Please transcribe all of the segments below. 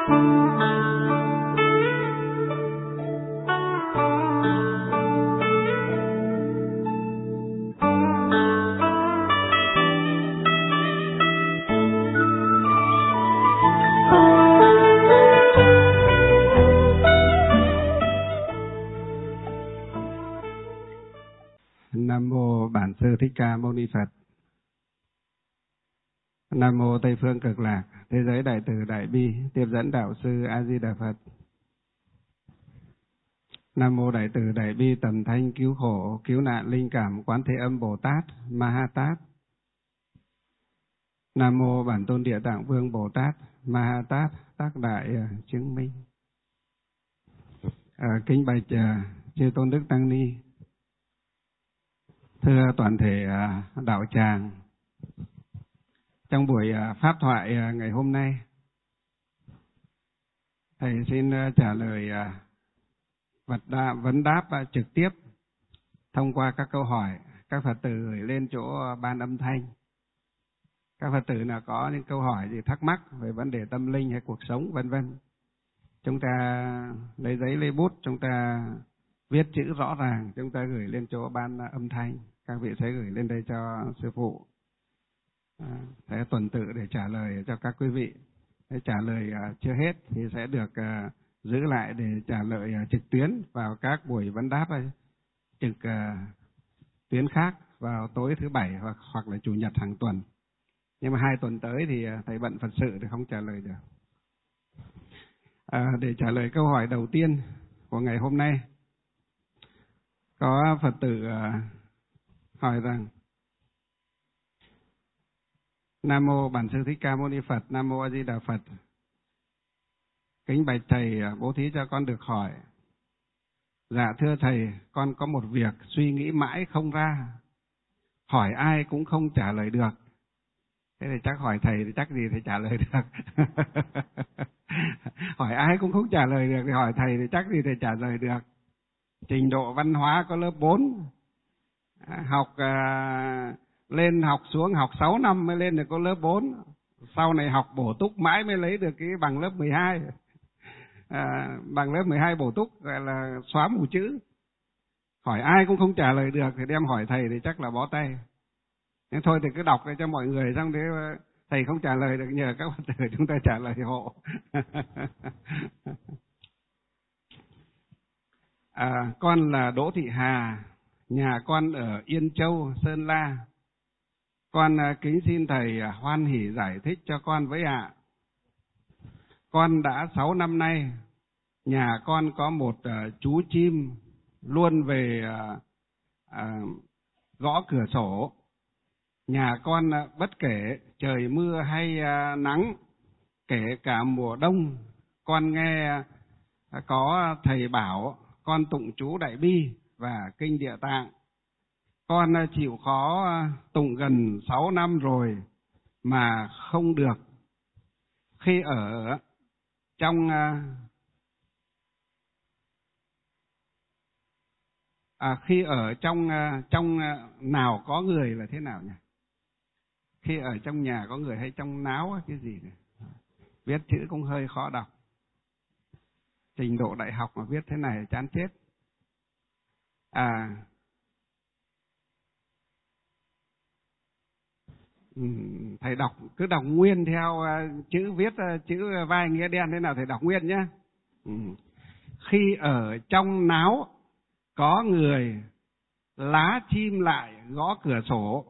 Nam mô Bản Sư Thích Ca Mâu Ni Phật. Nam mô Tây Phương Cực Lạc, Thế giới Đại Từ Đại Bi, Tiếp dẫn Đạo Sư A Di Đà Phật. Nam mô Đại Từ Đại Bi Tầm Thanh Cứu Khổ, Cứu Nạn Linh Cảm Quán Thế Âm Bồ Tát Ma Ha Tát. Nam mô Bản Tôn Địa Tạng Vương Bồ Tát Ma Ha Tát, tác đại chứng minh. Kính bạch chư Tôn Đức Tăng Ni, thưa toàn thể đạo tràng, trong buổi pháp thoại ngày hôm nay, thầy xin trả lời vấn đáp trực tiếp thông qua các câu hỏi các Phật tử gửi lên chỗ ban âm thanh. Các Phật tử nào có những câu hỏi gì thắc mắc về vấn đề tâm linh hay cuộc sống vân vân, chúng ta lấy giấy lấy bút, chúng ta viết chữ rõ ràng, chúng ta gửi lên chỗ ban âm thanh. Các vị sẽ gửi lên đây cho sư phụ, sẽ tuần tự để trả lời cho các quý vị. Để trả lời chưa hết thì sẽ được giữ lại để trả lời trực tuyến vào các buổi vấn đáp trực tuyến khác vào tối thứ Bảy hoặc là Chủ nhật hàng tuần. Nhưng mà 2 tuần tới thì thầy bận Phật sự thì không trả lời được. Để trả lời câu hỏi đầu tiên của ngày hôm nay, có Phật tử hỏi rằng: Nam mô Bản Sư Thích Ca Mâu Ni Phật, Nam mô A Di Đà Phật. Kính bạch thầy bố thí cho con được hỏi. Dạ thưa thầy, con có một việc suy nghĩ mãi không ra, hỏi ai cũng không trả lời được. Thế thì chắc hỏi thầy thì chắc gì thầy trả lời được. Hỏi ai cũng không trả lời được thì hỏi thầy thì chắc gì thầy trả lời được. Trình độ văn hóa có lớp 4, học lên học xuống học 6 năm mới lên được có lớp 4. Sau này học bổ túc mãi mới lấy được cái bằng lớp 12. Bằng lớp 12 bổ túc gọi là xóa mù chữ. Hỏi ai cũng không trả lời được thì đem hỏi thầy thì chắc là bó tay. Nên thôi thì cứ đọc cho mọi người, xong thế thầy không trả lời được nhờ các Phật tử chúng ta trả lời hộ. Con là Đỗ Thị Hà, nhà con ở Yên Châu, Sơn La. Con kính xin thầy hoan hỷ giải thích cho con với ạ. Con đã 6 năm nay, nhà con có một chú chim luôn về gõ cửa sổ. Nhà con bất kể trời mưa hay nắng, kể cả mùa đông, con nghe có thầy bảo con tụng chú Đại Bi và Kinh Địa Tạng. Con chịu khó tụng gần 6 năm rồi mà không được. Khi ở trong trong nào có người là thế nào nhỉ? Khi ở trong nhà có người hay trong náo cái gì này? Viết chữ cũng hơi khó đọc. Trình độ đại học mà viết thế này chán chết. Thầy cứ đọc nguyên theo chữ viết, chữ vai nghĩa đen thế nào thầy đọc nguyên nhé. Khi ở trong náo có người, lá chim lại gõ cửa sổ.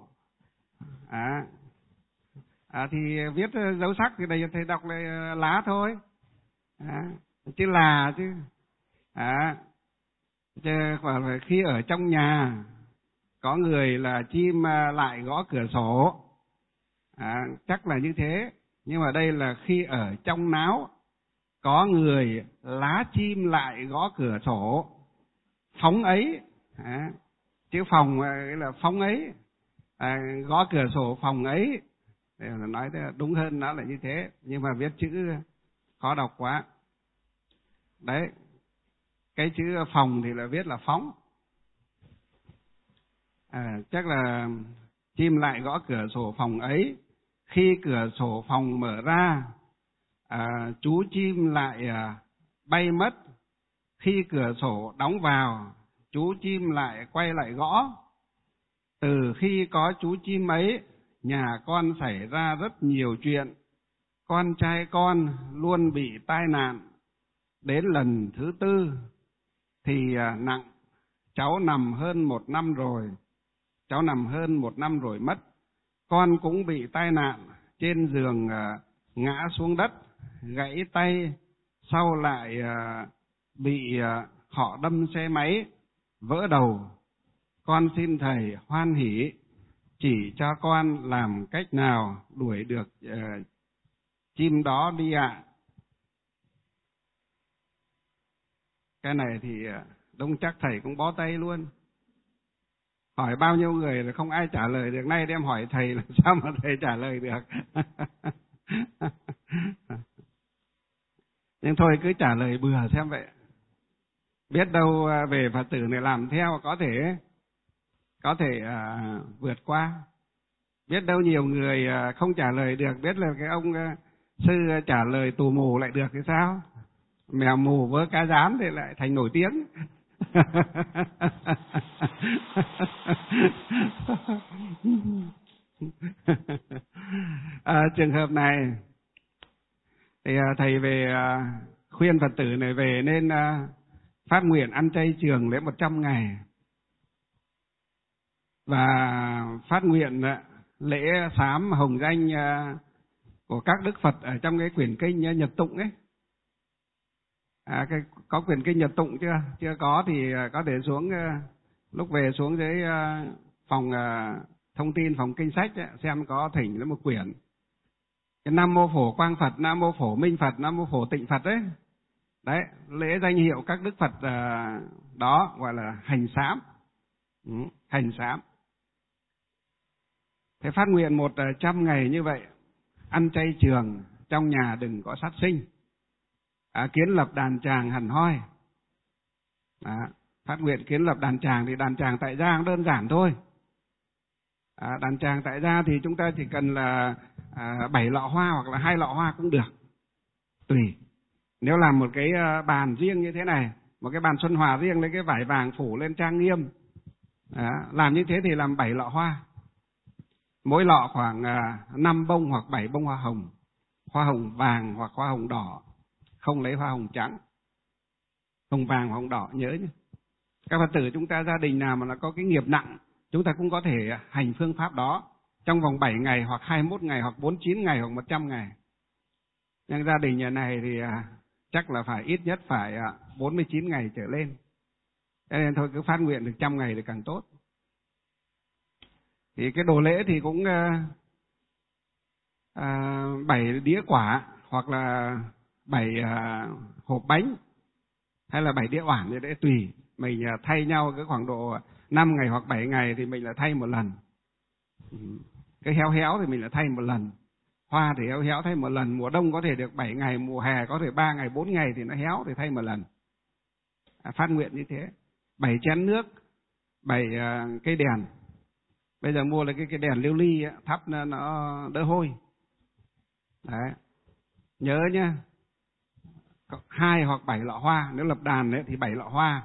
Thì viết dấu sắc thì đây thầy đọc là lá thôi. Chứ là chứ. Khi ở trong nhà có người là chim lại gõ cửa sổ. Chắc là như thế. Nhưng mà đây là khi ở trong náo có người, lá chim lại gõ cửa sổ. Phóng ấy. Chữ phòng là phóng ấy. Gõ cửa sổ phòng ấy. Để nói đúng hơn nó là như thế. Nhưng mà viết chữ khó đọc quá. Đấy. Cái chữ phòng thì là viết là phóng. Chắc là chim lại gõ cửa sổ phòng ấy. Khi cửa sổ phòng mở ra, chú chim lại bay mất, khi cửa sổ đóng vào, chú chim lại quay lại gõ. Từ khi có chú chim ấy, nhà con xảy ra rất nhiều chuyện. Con trai con luôn bị tai nạn. Đến lần thứ 4 thì nặng. Cháu nằm hơn 1 năm rồi. Cháu nằm hơn 1 năm rồi mất. Con cũng bị tai nạn, trên giường ngã xuống đất, gãy tay, sau lại bị họ đâm xe máy, vỡ đầu. Con xin thầy hoan hỷ chỉ cho con làm cách nào đuổi được chim đó đi ạ. Cái này thì đông chắc thầy cũng bó tay luôn. Hỏi bao nhiêu người là không ai trả lời được, nay đem hỏi thầy làm sao mà thầy trả lời được. Nhưng thôi cứ trả lời bừa xem vậy. Biết đâu về Phật tử này làm theo có thể vượt qua. Biết đâu nhiều người không trả lời được, biết là cái ông sư trả lời tù mù lại được thì sao? Mèo mù vớ cá rán thì lại thành nổi tiếng. Trường hợp này thì thầy về khuyên Phật tử này về nên phát nguyện ăn chay trường lễ 100 ngày và phát nguyện lễ sám hồng danh của các đức Phật ở trong cái quyển kinh Nhật Tụng ấy. Có quyển kinh Nhật Tụng chưa? Chưa có thì có thể xuống lúc về xuống dưới phòng thông tin, phòng kinh sách ấy, xem có thỉnh lên một quyển. Cái Nam Mô Phổ Quang Phật, Nam Mô Phổ Minh Phật, Nam Mô Phổ Tịnh Phật ấy. Đấy, lễ danh hiệu các đức Phật đó gọi là hành sám. Hành sám. Thế phát nguyện 100 ngày như vậy, ăn chay trường, trong nhà đừng có sát sinh, kiến lập đàn tràng hẳn hoi. Phát nguyện kiến lập đàn tràng thì đàn tràng tại gia đơn giản thôi. Đàn tràng tại gia thì chúng ta chỉ cần là 7 lọ hoa hoặc là 2 lọ hoa cũng được, tùy. Nếu làm một cái bàn riêng như thế này, một cái bàn xuân hòa riêng, lấy cái vải vàng phủ lên trang nghiêm, làm như thế thì làm 7 lọ hoa, mỗi lọ khoảng 5 bông hoặc 7 bông hoa hồng vàng hoặc hoa hồng đỏ, không lấy hoa hồng trắng, hồng vàng, hồng đỏ nhớ nhé. Các Phật tử chúng ta gia đình nào mà nó có cái nghiệp nặng, chúng ta cũng có thể hành phương pháp đó trong vòng 7 ngày hoặc 21 ngày hoặc 49 ngày hoặc 100 ngày. Nhưng gia đình nhà này thì chắc là phải ít nhất phải 49 ngày trở lên. Cho nên thôi cứ phát nguyện được 100 ngày thì càng tốt. Thì cái đồ lễ thì cũng 7 đĩa quả hoặc là 7 hộp bánh hay là 7 đĩa oản thì để tùy. Mình thay nhau cái khoảng độ 5 ngày hoặc 7 ngày thì mình là thay một lần. Cái héo thì mình là thay một lần. Hoa thì héo thay một lần. Mùa đông có thể được 7 ngày, mùa hè có thể 3 ngày, 4 ngày thì nó héo thì thay một lần. Phát nguyện như thế. 7 chén nước, 7 cây đèn. Bây giờ mua là cái đèn lưu ly thắp nó đỡ hôi. Đấy. Nhớ nhá. 2 hoặc 7 lọ hoa, nếu lập đàn ấy, thì 7 lọ hoa.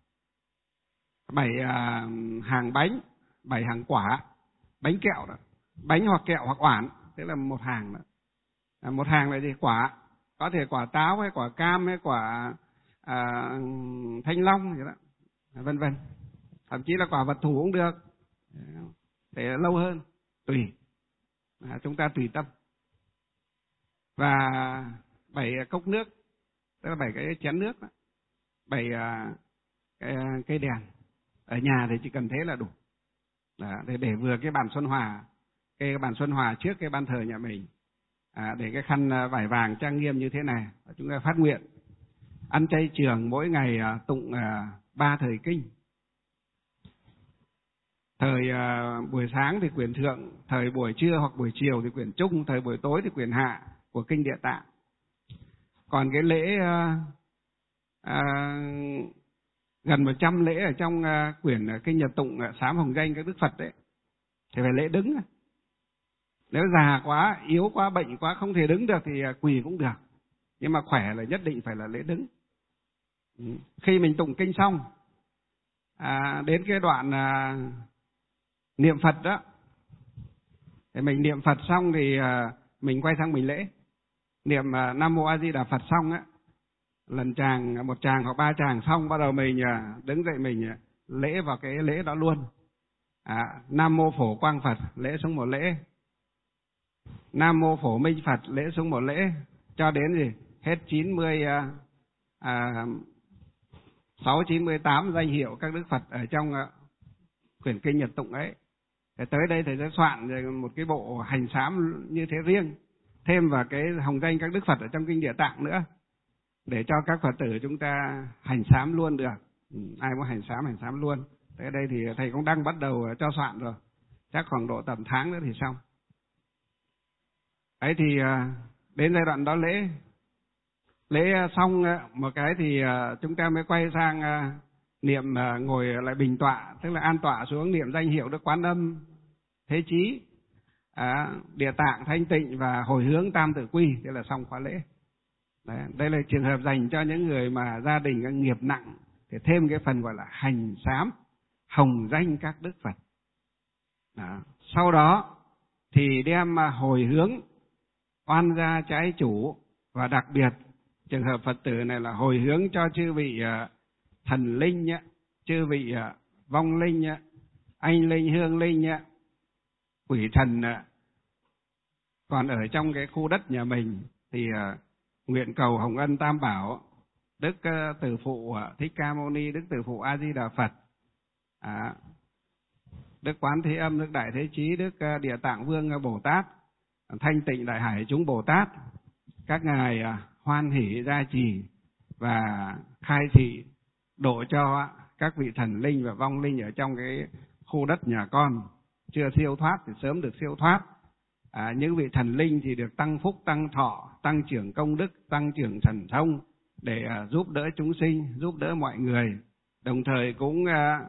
7 hàng bánh, 7 hàng quả, bánh kẹo đó. Bánh hoặc kẹo hoặc oản, thế là một hàng đó. Một hàng là gì? Quả, có thể quả táo hay quả cam hay quả thanh long vậy đó, vân vân. Thậm chí là quả vật thủ cũng được, để lâu hơn, tùy. Chúng ta tùy tâm. Và 7 cốc nước, tức là 7 cái chén nước đó. 7 cây đèn. Ở nhà thì chỉ cần thế là đủ. Đó, để vừa cái bàn xuân hòa, cái bàn xuân hòa trước cái ban thờ nhà mình, để cái khăn vải vàng trang nghiêm như thế này. Chúng ta phát nguyện ăn chay trường, mỗi ngày tụng 3 thời kinh. Thời buổi sáng thì quyển thượng, thời buổi trưa hoặc buổi chiều thì quyển trung, thời buổi tối thì quyển hạ của kinh Địa Tạng. Còn cái lễ gần 100 lễ ở trong quyển kinh Nhật Tụng sám hồng danh các đức Phật đấy thì phải lễ đứng. Nếu già quá, yếu quá, bệnh quá không thể đứng được thì quỳ cũng được. nhưng mà khỏe là nhất định phải là lễ đứng. Khi mình tụng kinh xong, đến cái đoạn niệm Phật đó, thì mình niệm Phật xong thì mình quay sang mình lễ. Niệm Nam Mô A Di Đà Phật xong á, một tràng hoặc 3 tràng xong, bắt đầu mình đứng dậy mình lễ vào cái lễ đó luôn. Nam Mô Phổ Quang Phật, lễ xuống một lễ. Nam Mô Phổ Minh Phật, lễ xuống một lễ, cho đến gì hết 98 danh hiệu các Đức Phật ở trong quyển kinh Nhật Tụng ấy. Thì tới đây thầy sẽ soạn một cái bộ hành sám như thế riêng, thêm vào cái hồng danh các Đức Phật ở trong kinh Địa Tạng nữa, để cho các Phật tử chúng ta hành sám luôn được. Ai muốn hành sám luôn. Tới đây thì thầy cũng đang bắt đầu cho soạn rồi, chắc khoảng độ tầm tháng nữa thì xong. Đấy thì đến giai đoạn đó lễ xong một cái thì chúng ta mới quay sang niệm, ngồi lại bình tọa, tức là an tọa xuống niệm danh hiệu Đức Quán Âm, Thế Chí, Địa Tạng, Thanh Tịnh và hồi hướng Tam Tự Quy, thế là xong khóa lễ. Đấy, đây là trường hợp dành cho những người mà gia đình nghiệp nặng, thì thêm cái phần gọi là hành sám hồng danh các Đức Phật. Sau đó thì đem hồi hướng oan gia trái chủ, và đặc biệt trường hợp Phật tử này là hồi hướng cho chư vị thần linh, chư vị vong linh, anh linh, hương linh, quỷ thần còn ở trong cái khu đất nhà mình, thì nguyện cầu hồng ân Tam Bảo, Đức Từ Phụ Thích Ca Mâu Ni, Đức Từ Phụ A Di Đà Phật, Đức Quán Thế Âm, Đức Đại Thế Chí, Đức Địa Tạng Vương Bồ Tát, Thanh Tịnh Đại Hải chúng Bồ Tát, các ngài hoan hỷ gia trì và khai thị độ cho các vị thần linh và vong linh ở trong cái khu đất nhà con chưa siêu thoát thì sớm được siêu thoát. Những vị thần linh thì được tăng phúc, tăng thọ, tăng trưởng công đức, tăng trưởng thần thông, để giúp đỡ chúng sinh, giúp đỡ mọi người. Đồng thời cũng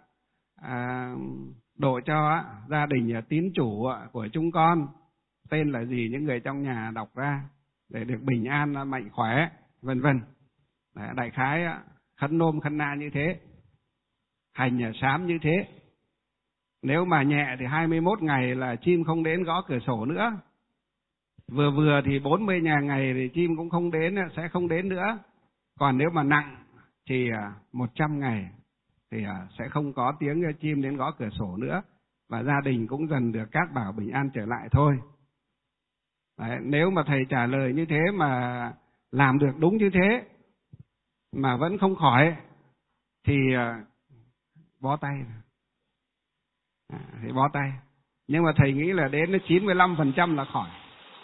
độ cho gia đình tín chủ của chúng con, tên là gì những người trong nhà đọc ra, để được bình an, mạnh khỏe, vân vân. Đại khái khấn nôm khấn na như thế, hành sám như thế. Nếu mà nhẹ thì 21 ngày là chim không đến gõ cửa sổ nữa. Vừa vừa thì 40 ngày thì chim cũng không đến, sẽ không đến nữa. Còn nếu mà nặng thì 100 ngày thì sẽ không có tiếng chim đến gõ cửa sổ nữa, và gia đình cũng dần được cát bảo bình an trở lại thôi. Đấy, nếu mà thầy trả lời như thế mà làm được đúng như thế mà vẫn không khỏi thì bó tay. Thì bó tay. Nhưng mà thầy nghĩ là đến 95% là khỏi.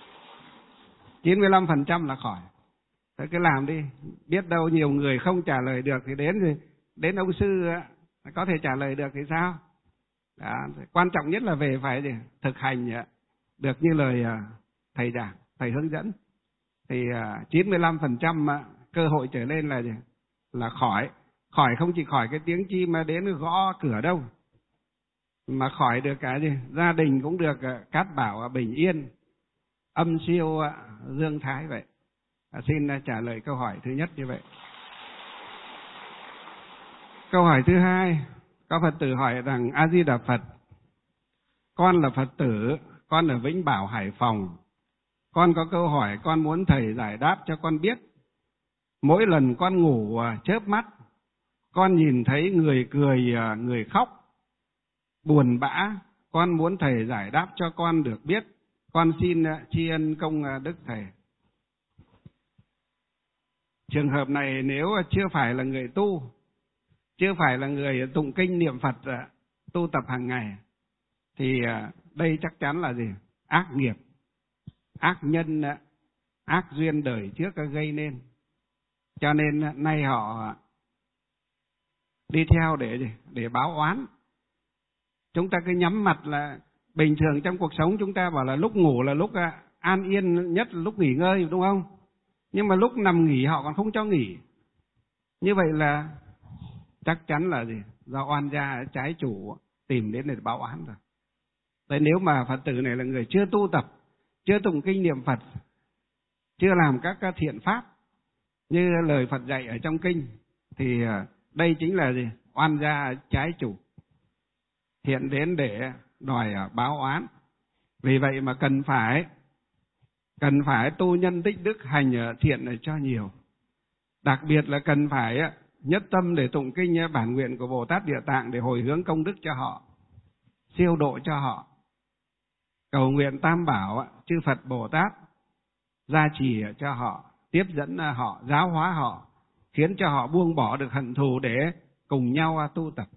95% là khỏi. Thế cứ làm đi. Biết đâu nhiều người không trả lời được thì đến ông sư có thể trả lời được thì sao? Đó, quan trọng nhất là về phải thực hành được như lời thầy giảng, thầy hướng dẫn. Thì 95% cơ hội trở lên là khỏi. Khỏi không chỉ khỏi cái tiếng chim mà đến gõ cửa đâu, mà khỏi được cái gia đình cũng được cát bảo bình yên, âm siêu dương thái vậy. Xin trả lời câu hỏi thứ nhất như vậy. Câu hỏi thứ hai, có Phật tử hỏi rằng: A Di Đà Phật, con là Phật tử, con ở Vĩnh Bảo, Hải Phòng. Con có câu hỏi con muốn thầy giải đáp cho con biết. Mỗi lần con ngủ chớp mắt, con nhìn thấy người cười, người khóc, buồn bã. Con muốn thầy giải đáp cho con được biết. Con xin tri ân công đức thầy. Trường hợp này nếu chưa phải là người tu, chưa phải là người tụng kinh niệm Phật, tu tập hàng ngày, thì đây chắc chắn là gì? Ác nghiệp, ác nhân, ác duyên đời trước gây nên. Cho nên nay họ đi theo để báo oán. Chúng ta cứ nhắm mặt là bình thường trong cuộc sống chúng ta bảo là lúc ngủ là lúc an yên nhất, lúc nghỉ ngơi, đúng không? Nhưng mà lúc nằm nghỉ họ còn không cho nghỉ. Như vậy là chắc chắn là gì? Do oan gia trái chủ tìm đến để báo oán rồi. Vậy nếu mà Phật tử này là người chưa tu tập, chưa tụng kinh niệm Phật, chưa làm các thiện pháp, Như lời Phật dạy ở trong kinh thì đây chính là gì? Oan gia trái chủ, hiện đến để đòi báo oán. Vì vậy mà cần phải tu nhân tích đức, hành thiện này cho nhiều. Đặc biệt là cần phải nhất tâm để tụng kinh bản nguyện của Bồ Tát Địa Tạng để hồi hướng công đức cho họ, siêu độ cho họ. Cầu nguyện Tam Bảo, chư Phật Bồ Tát gia trì cho họ, tiếp dẫn họ, giáo hóa họ, khiến cho họ buông bỏ được hận thù để cùng nhau tu tập.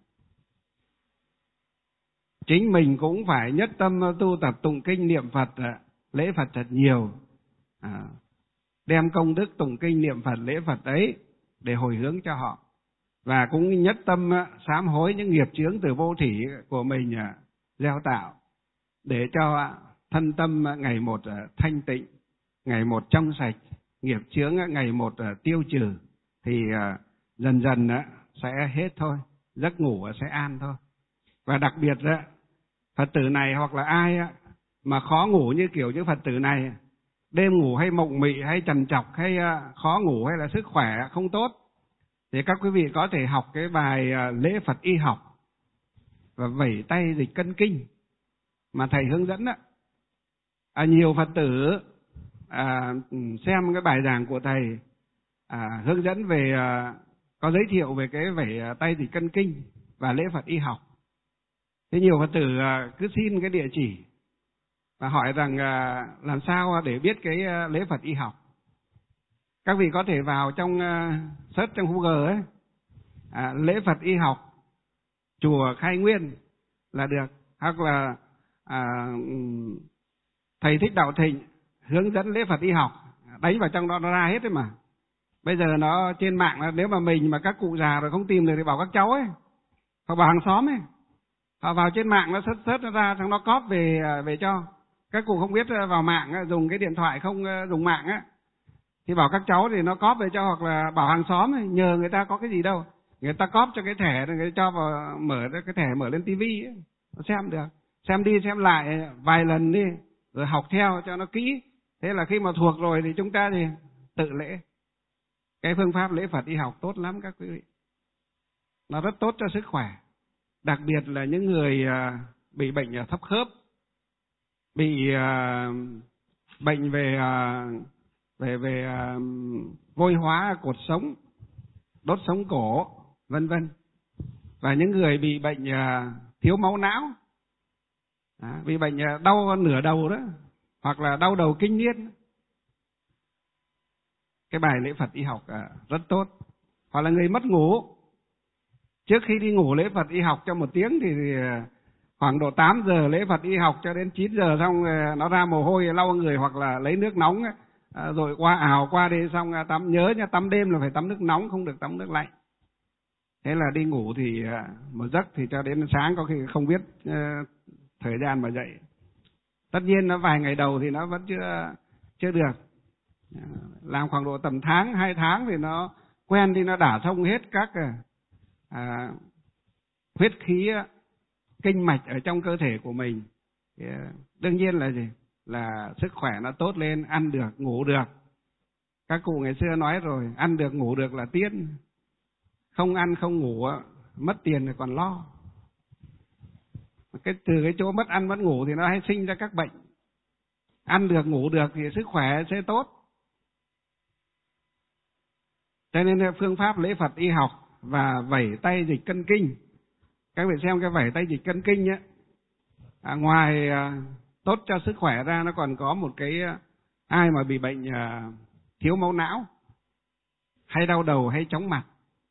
Chính mình cũng phải nhất tâm tu tập tụng kinh niệm Phật, lễ Phật thật nhiều, đem công đức tụng kinh niệm Phật lễ Phật ấy để hồi hướng cho họ, và cũng nhất tâm sám hối những nghiệp chướng từ vô thỉ của mình gieo tạo, để cho thân tâm ngày một thanh tịnh, ngày một trong sạch, nghiệp chướng ngày một tiêu trừ, thì dần dần sẽ hết thôi, giấc ngủ sẽ an thôi. Và đặc biệt Phật tử này hoặc là ai mà khó ngủ như kiểu những Phật tử này, đêm ngủ hay mộng mị hay trằn trọc hay khó ngủ hay là sức khỏe không tốt, thì các quý vị có thể học cái bài lễ Phật y học và vẩy tay dịch cân kinh mà thầy hướng dẫn đó. Nhiều Phật tử xem cái bài giảng của thầy hướng dẫn về có giới thiệu về cái vẩy tay dịch cân kinh và lễ Phật y học. Thế nhiều Phật tử cứ xin cái địa chỉ và hỏi rằng làm sao để biết cái lễ Phật y học. Các vị có thể vào trong search trong Google ấy, lễ Phật y học chùa Khai Nguyên là được, hoặc là thầy Thích Đạo Thịnh hướng dẫn lễ Phật y học, đánh vào trong đó nó ra hết đấy mà. Bây giờ nó trên mạng, nếu mà mình mà các cụ già rồi không tìm được thì bảo các cháu ấy, hoặc bảo hàng xóm ấy, họ vào trên mạng nó search nó ra, xong nó cóp về cho. Các cụ không biết vào mạng dùng cái điện thoại không dùng mạng á, thì bảo các cháu thì nó cóp về cho, hoặc là bảo hàng xóm ấy, nhờ người ta có cái gì đâu, người ta cóp cho cái thẻ, người ta cho vào, mở cái thẻ mở lên tivi ấy, nó xem được, xem đi xem lại vài lần đi, rồi học theo cho nó kỹ. Thế là khi mà thuộc rồi thì chúng ta thì tự lễ. Cái phương pháp lễ Phật y học tốt lắm các quý vị, nó rất tốt cho sức khỏe, đặc biệt là những người bị bệnh thấp khớp, bị bệnh về vôi hóa cột sống, đốt sống cổ, vân vân, và những người bị bệnh thiếu máu não, bị bệnh đau nửa đầu đó, hoặc là đau đầu kinh niên. Cái bài lễ Phật y học rất tốt. Hoặc là người mất ngủ, trước khi đi ngủ lễ Phật y học trong 1 tiếng thì khoảng độ 8 giờ lễ Phật y học cho đến 9 giờ, xong nó ra mồ hôi lau người, hoặc là lấy nước nóng rồi qua ảo qua đi, xong tắm. Nhớ nha, tắm đêm là phải tắm nước nóng, không được tắm nước lạnh. Thế là đi ngủ thì một giấc thì cho đến sáng có khi không biết thời gian mà dậy. Tất nhiên nó vài ngày đầu thì nó vẫn chưa được, làm khoảng độ tầm tháng 2 tháng thì nó quen đi, nó đả thông hết các huyết khí kinh mạch ở trong cơ thể của mình. Thì, đương nhiên là gì? Là sức khỏe nó tốt lên, ăn được, ngủ được. Các cụ ngày xưa nói rồi, ăn được ngủ được là tiên. Không ăn không ngủ mất tiền thì còn lo. Từ cái chỗ mất ăn mất ngủ thì nó hay sinh ra các bệnh. Ăn được ngủ được thì sức khỏe sẽ tốt. Cho nên phương pháp lễ Phật y học và vẩy tay dịch cân kinh, các vị xem cái vẩy tay dịch cân kinh ấy, ngoài tốt cho sức khỏe ra, nó còn có một cái, ai mà bị bệnh thiếu máu não, hay đau đầu hay chóng mặt,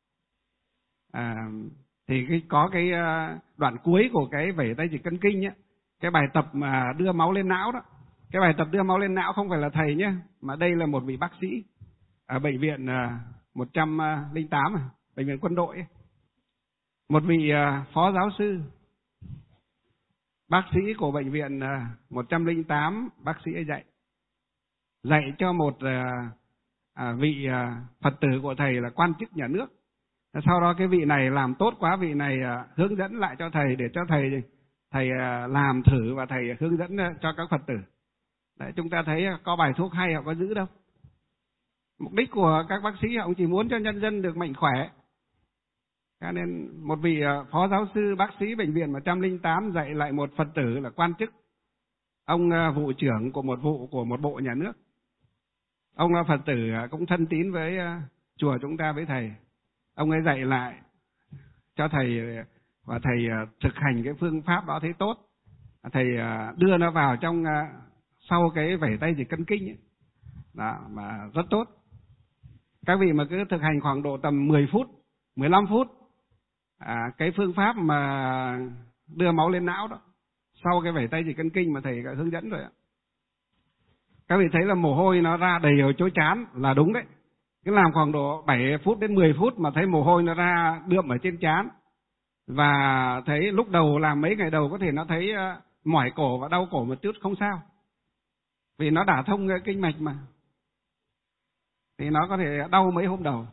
thì có cái đoạn cuối của cái vẩy tay dịch cân kinh ấy, cái bài tập mà đưa máu lên não đó. Cái bài tập đưa máu lên não không phải là thầy nhé, mà đây là một vị bác sĩ ở bệnh viện 108, bệnh viện quân đội ấy. Một vị phó giáo sư, bác sĩ của bệnh viện 108, bác sĩ ấy dạy cho một vị Phật tử của thầy là quan chức nhà nước. Sau đó cái vị này làm tốt quá, vị này hướng dẫn lại cho thầy, để cho thầy làm thử và thầy hướng dẫn cho các Phật tử. Đấy, chúng ta thấy có bài thuốc hay họ có giữ đâu, Mục đích của các bác sĩ ông chỉ muốn cho nhân dân được mạnh khỏe. Cho nên một vị phó giáo sư bác sĩ bệnh viện 108 dạy lại một Phật tử là quan chức, ông vụ trưởng của một bộ nhà nước. Ông là Phật tử cũng thân tín với chùa chúng ta, với thầy. Ông ấy dạy lại cho thầy, và thầy thực hành cái phương pháp đó thấy tốt. Thầy đưa nó vào trong sau cái vẩy tay dịch cân kinh ấy. Đó, mà rất tốt. Các vị mà cứ thực hành khoảng độ tầm 10 phút, 15 phút, cái phương pháp mà đưa máu lên não đó, sau cái vẩy tay dịch cân kinh mà thầy đã hướng dẫn rồi ạ. Các vị thấy là mồ hôi nó ra đầy ở chỗ trán là đúng đấy. Cứ làm khoảng độ 7 phút đến 10 phút mà thấy mồ hôi nó ra đượm ở trên trán. Và thấy lúc đầu làm mấy ngày đầu có thể nó thấy mỏi cổ và đau cổ một chút, không sao. Vì nó đả thông cái kinh mạch mà. Thì nó có thể đau mấy hôm đầu.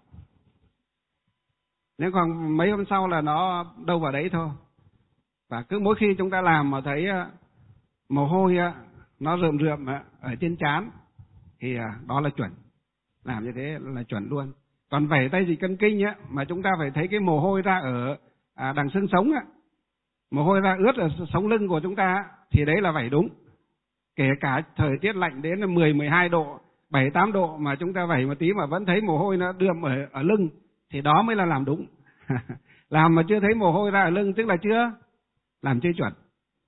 Nhưng còn mấy hôm sau là nó đâu vào đấy thôi. Và cứ mỗi khi chúng ta làm mà thấy mồ hôi nó rườm rườm ở trên trán thì đó là chuẩn. Làm như thế là chuẩn luôn. Còn vẩy tay dịch cân kinh mà chúng ta phải thấy cái mồ hôi ra ở đằng xương sống mồ hôi ra ướt ở sống lưng của chúng ta thì đấy là vẩy đúng. Kể cả thời tiết lạnh đến 10, 12 độ, 7, 8 độ mà chúng ta vẩy một tí mà vẫn thấy mồ hôi nó đượm ở lưng thì đó mới là làm đúng. Làm mà chưa thấy mồ hôi ra ở lưng tức là làm chưa chuẩn.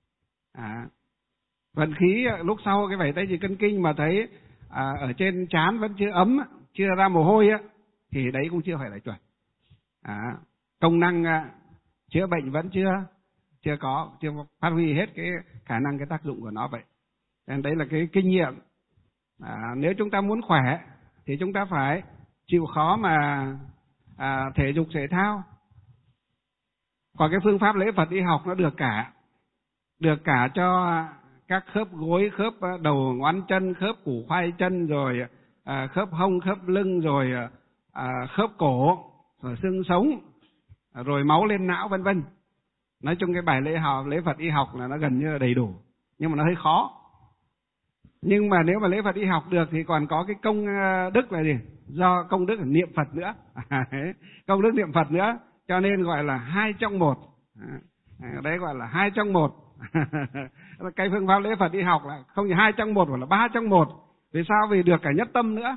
Vận khí lúc sau cái vẩy tay dịch cân kinh mà thấy ở trên trán vẫn chưa ấm, chưa ra mồ hôi thì đấy cũng chưa phải là chuẩn. Công năng chữa bệnh vẫn chưa phát huy hết cái khả năng, cái tác dụng của nó vậy. Nên đấy là cái kinh nghiệm. Nếu chúng ta muốn khỏe thì chúng ta phải chịu khó mà thể dục thể thao. Còn cái phương pháp lễ Phật y học nó được cả cho các khớp gối, khớp đầu ngón chân, khớp củ khoai chân, rồi khớp hông, khớp lưng, rồi khớp cổ, rồi xương sống, rồi máu lên não, vân vân. Nói chung cái bài lễ Phật y học là nó gần như là đầy đủ, nhưng mà nó hơi khó. Nhưng mà nếu mà lễ Phật y học được thì còn có cái công đức là gì? Do công đức là niệm Phật nữa. Công đức niệm Phật nữa, cho nên gọi là 2 trong 1. Đấy gọi là 2 trong 1. Cái phương pháp lễ Phật y học là không chỉ 2 trong 1 mà là 3 trong 1. Vì sao? Vì được cả nhất tâm nữa.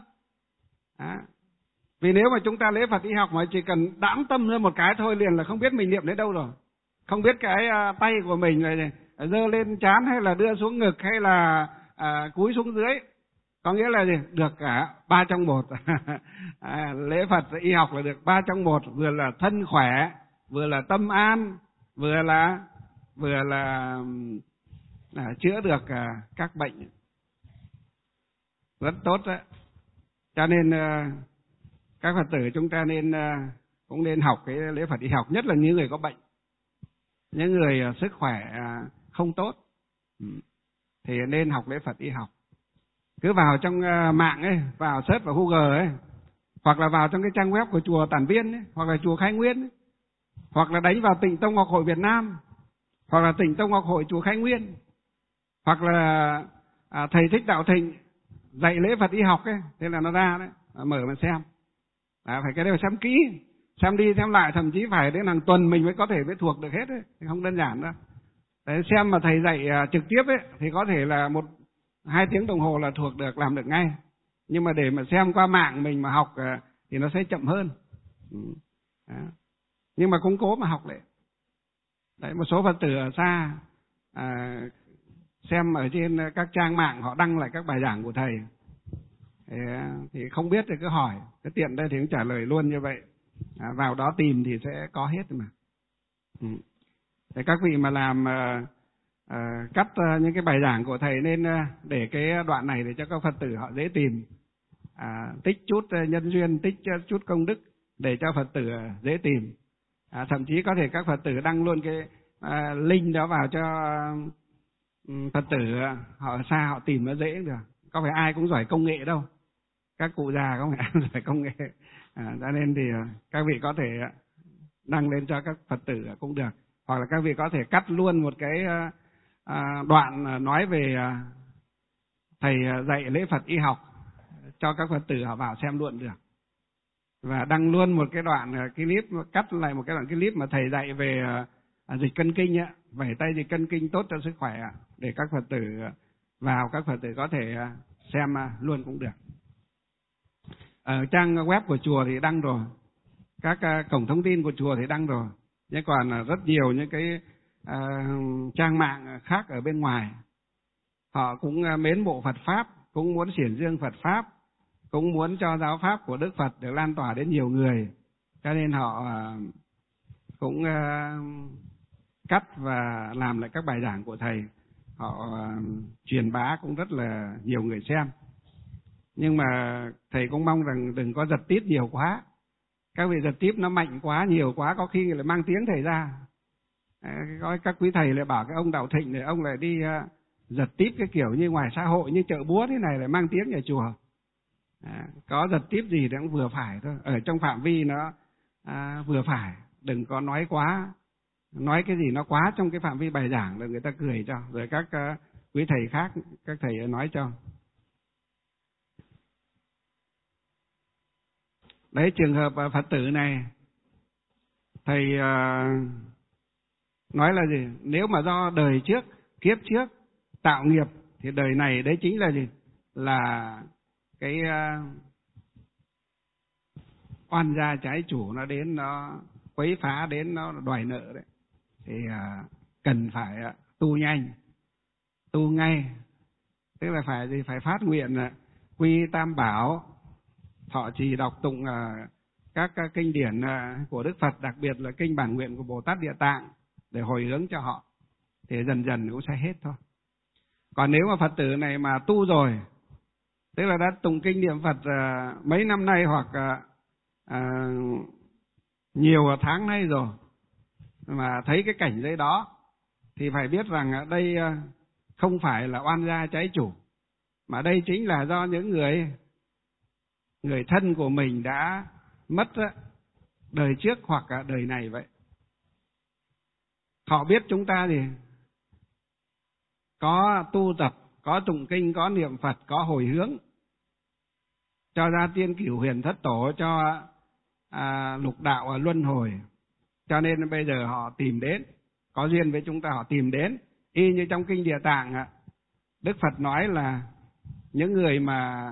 Vì nếu mà chúng ta lễ Phật y học mà chỉ cần đãng tâm lên một cái thôi liền là không biết mình niệm đến đâu rồi. Không biết cái tay của mình này giơ lên trán hay là đưa xuống ngực hay là cúi xuống dưới. Có nghĩa là gì? Được cả 3 trong 1. Lễ Phật y học là được 3 trong 1, vừa là thân khỏe, vừa là tâm an, vừa là chữa được các bệnh. Rất tốt đấy. Cho nên các Phật tử chúng ta cũng nên học cái lễ Phật y học, nhất là những người có bệnh, những người sức khỏe không tốt thì nên học lễ Phật y học. Cứ vào trong mạng ấy, vào search vào Google ấy, hoặc là vào trong cái trang web của chùa Tản Viên ấy, hoặc là chùa Khai Nguyên ấy, hoặc là đánh vào Tịnh Tông Ngọc Hội Việt Nam, hoặc là Tịnh Tông Ngọc Hội chùa Khai Nguyên, hoặc là thầy Thích Đạo Thịnh dạy lễ Phật y học ấy, thế là nó ra đấy, mở mà xem. Phải cái đấy phải xem kỹ, xem đi xem lại, thậm chí phải đến hàng tuần mình mới có thể biết thuộc được hết ấy, không đơn giản đâu. Đấy, xem mà thầy dạy trực tiếp ấy thì có thể là 1-2 tiếng đồng hồ là thuộc được, làm được ngay. Nhưng mà để mà xem qua mạng mình mà học thì nó sẽ chậm hơn. Nhưng mà cũng cố mà học lại. Đấy, một số Phật tử ở xa xem ở trên các trang mạng họ đăng lại các bài giảng của thầy. Thì không biết thì cứ hỏi, cái tiện đây thì cũng trả lời luôn như vậy. Vào đó tìm thì sẽ có hết mà. Thì các vị mà làm cắt những cái bài giảng của thầy nên để cái đoạn này để cho các Phật tử họ dễ tìm, tích chút nhân duyên, tích chút công đức để cho Phật tử dễ tìm. Thậm chí có thể các Phật tử đăng luôn cái link đó vào cho Phật tử họ ở xa họ tìm nó dễ được. Có phải ai cũng giỏi công nghệ đâu, các cụ già không phải ai giỏi công nghệ. Cho nên thì các vị có thể đăng lên cho các Phật tử cũng được, hoặc là các vị có thể cắt luôn một cái đoạn nói về thầy dạy lễ Phật y học cho các Phật tử họ vào xem luôn được. Và đăng luôn một cái đoạn clip, cắt lại một cái đoạn clip mà thầy dạy về dịch cân kinh ạ, vẩy tay dịch cân kinh tốt cho sức khỏe ạ, để các Phật tử vào, các Phật tử có thể xem luôn cũng được. Ở trang web của chùa thì đăng rồi, các cổng thông tin của chùa thì đăng rồi, nhưng còn rất nhiều những cái trang mạng khác ở bên ngoài, họ cũng mến mộ Phật Pháp, cũng muốn xiển dương Phật Pháp, cũng muốn cho giáo Pháp của Đức Phật được lan tỏa đến nhiều người, cho nên họ cũng cắt và làm lại các bài giảng của thầy, họ truyền bá cũng rất là nhiều người xem. Nhưng mà thầy cũng mong rằng đừng có giật tít nhiều quá. Các vị giật tít nó mạnh quá, nhiều quá, có khi lại mang tiếng thầy ra. Các quý thầy lại bảo cái ông Đạo Thịnh này, ông lại đi giật tít cái kiểu như ngoài xã hội, như chợ búa thế này, lại mang tiếng nhà chùa. Có giật tít gì thì cũng vừa phải thôi, ở trong phạm vi nó vừa phải, đừng có nói quá. Nói cái gì nó quá trong cái phạm vi bài giảng là người ta cười cho, rồi các quý thầy khác, các thầy nói cho. Đấy, trường hợp Phật tử này, thầy nói là gì? Nếu mà do đời trước, kiếp trước tạo nghiệp thì đời này đấy chính là gì? Là cái oan gia trái chủ nó đến, nó quấy phá đến, nó đòi nợ đấy. Thì cần phải tu nhanh, tu ngay. Tức là phải gì? Phải phát nguyện quy tam bảo, thọ trì đọc tụng các kinh điển của Đức Phật, đặc biệt là kinh bản nguyện của Bồ Tát Địa Tạng, để hồi hướng cho họ, thì dần dần cũng sẽ hết thôi. Còn nếu mà Phật tử này mà tu rồi, tức là đã tụng kinh niệm Phật mấy năm nay hoặc nhiều tháng nay rồi, mà thấy cái cảnh giới đó, thì phải biết rằng đây không phải là oan gia trái chủ, mà đây chính là do những người thân của mình đã mất đời trước hoặc đời này vậy. Họ biết chúng ta thì có tu tập, có tụng kinh, có niệm Phật, có hồi hướng, cho ra tiên cửu huyền thất tổ, cho lục đạo luân hồi. Cho nên bây giờ họ tìm đến, có duyên với chúng ta họ tìm đến. Y như trong kinh Địa Tạng, Đức Phật nói là những người mà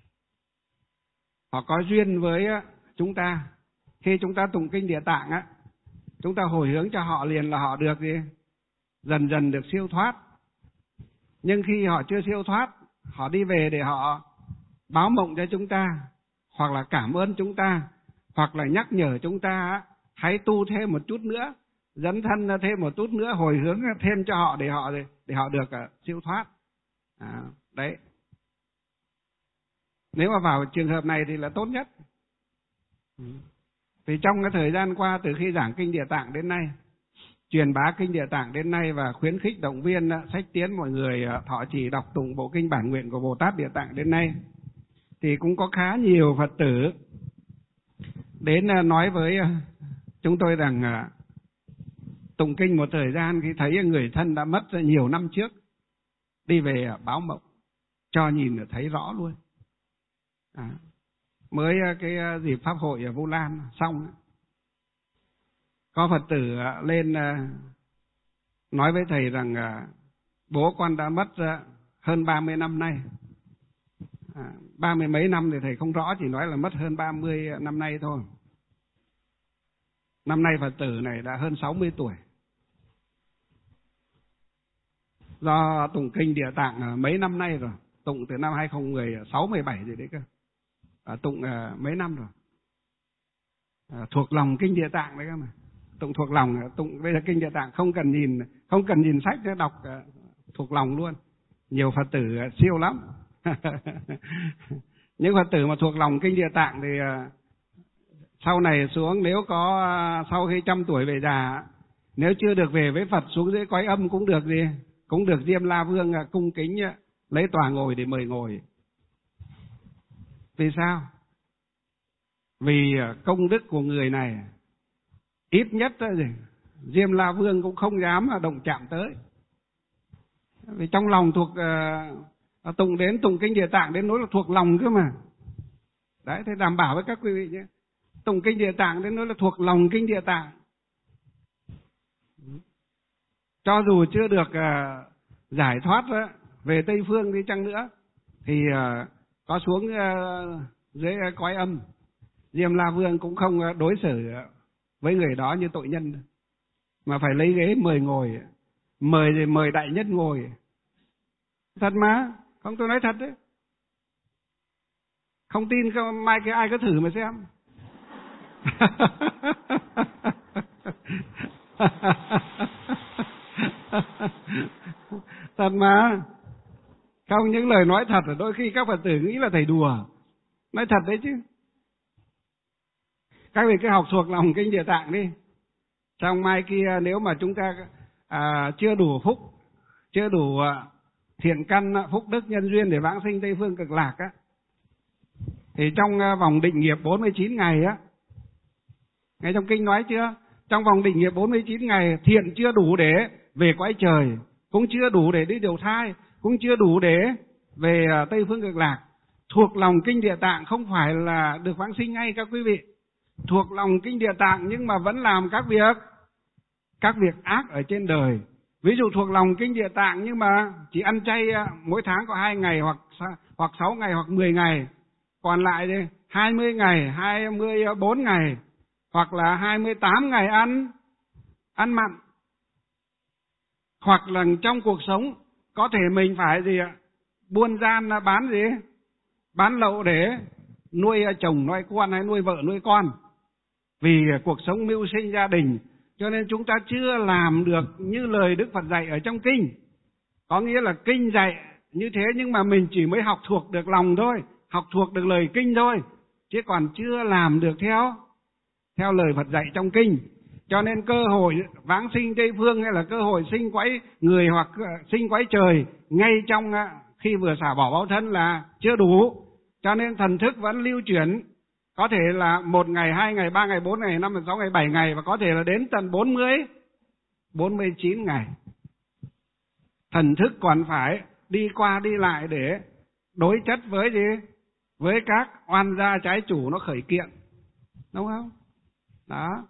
họ có duyên với chúng ta, khi chúng ta tụng kinh Địa Tạng, chúng ta hồi hướng cho họ liền là họ được gì? Dần dần được siêu thoát. Nhưng khi họ chưa siêu thoát, họ đi về để họ báo mộng cho chúng ta, hoặc là cảm ơn chúng ta, hoặc là nhắc nhở chúng ta hãy tu thêm một chút nữa, dấn thân thêm một chút nữa, hồi hướng thêm cho họ để họ được siêu thoát. Đấy. Nếu mà vào trường hợp này thì là tốt nhất. Vì trong cái thời gian qua, từ khi giảng kinh Địa Tạng đến nay, truyền bá kinh Địa Tạng đến nay và khuyến khích động viên sách tiến mọi người thọ trì đọc tụng bộ kinh bản nguyện của Bồ Tát Địa Tạng đến nay, thì cũng có khá nhiều Phật tử đến nói với chúng tôi rằng tụng kinh một thời gian, khi thấy người thân đã mất nhiều năm trước, đi về báo mộng cho nhìn thấy rõ luôn. Mới cái dịp pháp hội ở Vu Lan xong, có Phật tử lên nói với thầy rằng bố con đã mất hơn 30 năm nay. 30 mấy năm thì thầy không rõ, chỉ nói là mất hơn 30 năm nay thôi. Năm nay Phật tử này đã hơn 60 tuổi. Do tụng kinh Địa Tạng mấy năm nay rồi, tụng từ năm 2016, 17 gì đấy cơ. Tụng mấy năm rồi. Thuộc lòng kinh Địa Tạng đấy cơ mà. Tụng thuộc lòng, tụng bây giờ kinh Địa Tạng không cần nhìn sách để đọc, thuộc lòng luôn. Nhiều Phật tử siêu lắm. Những Phật tử mà thuộc lòng kinh Địa Tạng thì sau này xuống, nếu có sau khi 100 tuổi về già, nếu chưa được về với Phật xuống dưới cõi âm cũng được gì, cũng được Diêm La Vương cung kính lấy tòa ngồi để mời ngồi. Vì sao? Vì công đức của người này ít nhất Diêm La Vương cũng không dám động chạm tới. Vì trong lòng thuộc tụng kinh Địa Tạng đến nỗi là thuộc lòng cơ mà. Đấy, thế đảm bảo với các quý vị nhé. Tụng kinh Địa Tạng đến nó là thuộc lòng kinh Địa Tạng. Cho dù chưa được giải thoát về Tây Phương đi chăng nữa, thì có xuống dưới cõi âm, Diêm La Vương cũng không đối xử với người đó như tội nhân, mà phải lấy ghế mời ngồi, mời đại nhất ngồi. Thật mà, không, tôi nói thật đấy. Không tin mai cái ai có thử mà xem. Thật mà. Không, những lời nói thật, đôi khi các Phật tử nghĩ là thầy đùa. Nói thật đấy chứ. Các vị cứ học thuộc lòng kinh Địa Tạng đi. Xong mai kia nếu mà chúng ta chưa đủ phúc, chưa đủ thiện căn, phúc đức nhân duyên để vãng sinh Tây Phương Cực Lạc á, thì trong vòng định nghiệp 49 ngày á, ngay trong kinh nói chưa? Trong vòng định nghiệp 49 ngày, thiện chưa đủ để về cõi trời, cũng chưa đủ để đi đầu thai, cũng chưa đủ để về Tây Phương Cực Lạc. Thuộc lòng kinh Địa Tạng không phải là được vãng sinh ngay các quý vị. Thuộc lòng kinh Địa Tạng nhưng mà vẫn làm các việc ác ở trên đời. Ví dụ thuộc lòng kinh Địa Tạng nhưng mà chỉ ăn chay mỗi tháng có 2 ngày hoặc 6 ngày hoặc 10 ngày. Còn lại 20 ngày, 24 ngày hoặc là 28 ngày ăn mặn. Hoặc là trong cuộc sống có thể mình phải buôn gian bán lậu để nuôi chồng nuôi con hay nuôi vợ nuôi con. Vì cuộc sống mưu sinh gia đình, cho nên chúng ta chưa làm được như lời Đức Phật dạy ở trong kinh. Có nghĩa là kinh dạy như thế nhưng mà mình chỉ mới học thuộc được lòng thôi, học thuộc được lời kinh thôi, chứ còn chưa làm được theo lời Phật dạy trong kinh. Cho nên cơ hội vãng sinh Tây Phương hay là cơ hội sinh quái người hoặc sinh quái trời ngay trong khi vừa xả bỏ báo thân là chưa đủ. Cho nên thần thức vẫn lưu chuyển, có thể là 1 ngày, 2 ngày, 3 ngày, 4 ngày, 5 ngày, 6 ngày, 7 ngày và có thể là đến tận 49 ngày. Thần thức còn phải đi qua đi lại để đối chất với các oan gia trái chủ nó khởi kiện. Đúng không? Đó.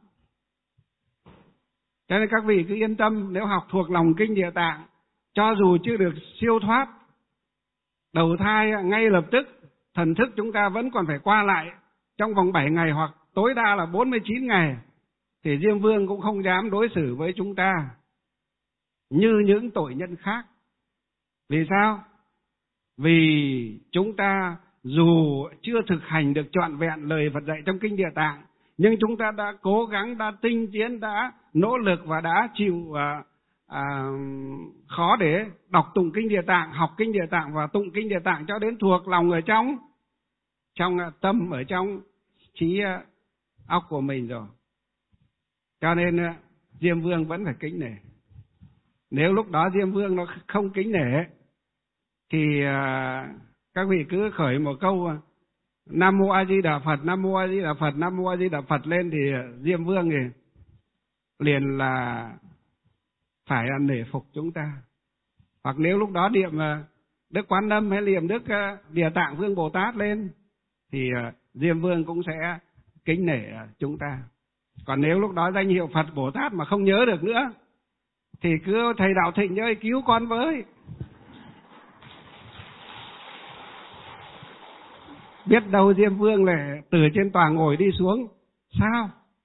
Cho nên các vị cứ yên tâm, nếu học thuộc lòng kinh Địa Tạng, cho dù chưa được siêu thoát đầu thai ngay lập tức, thần thức chúng ta vẫn còn phải qua lại trong vòng 7 ngày hoặc tối đa là 49 ngày, thì Diêm Vương cũng không dám đối xử với chúng ta như những tội nhân khác. Vì sao? Vì chúng ta dù chưa thực hành được trọn vẹn lời Phật dạy trong kinh Địa Tạng, nhưng chúng ta đã cố gắng, đã tinh tiến, đã nỗ lực và đã chịu khó để đọc tụng kinh Địa Tạng, học kinh Địa Tạng và tụng kinh Địa Tạng cho đến thuộc lòng ở trong tâm, ở trong trí óc của mình rồi. Cho nên Diêm Vương vẫn phải kính nể. Nếu lúc đó Diêm Vương nó không kính nể thì các vị cứ khởi một câu Nam Mô A Di Đà Phật, Nam Mô A Di Đà Phật, Nam Mô A Di Đà Phật lên thì Diêm Vương thì liền là phải nể phục chúng ta. Hoặc nếu lúc đó niệm Đức Quán Âm hay niệm Đức Địa Tạng Vương Bồ Tát lên thì Diêm Vương cũng sẽ kính nể chúng ta. Còn nếu lúc đó danh hiệu Phật Bồ Tát mà không nhớ được nữa thì cứ thầy Đạo Thịnh ơi cứu con với. Biết đâu Diêm Vương lại từ trên tòa ngồi đi xuống. Sao?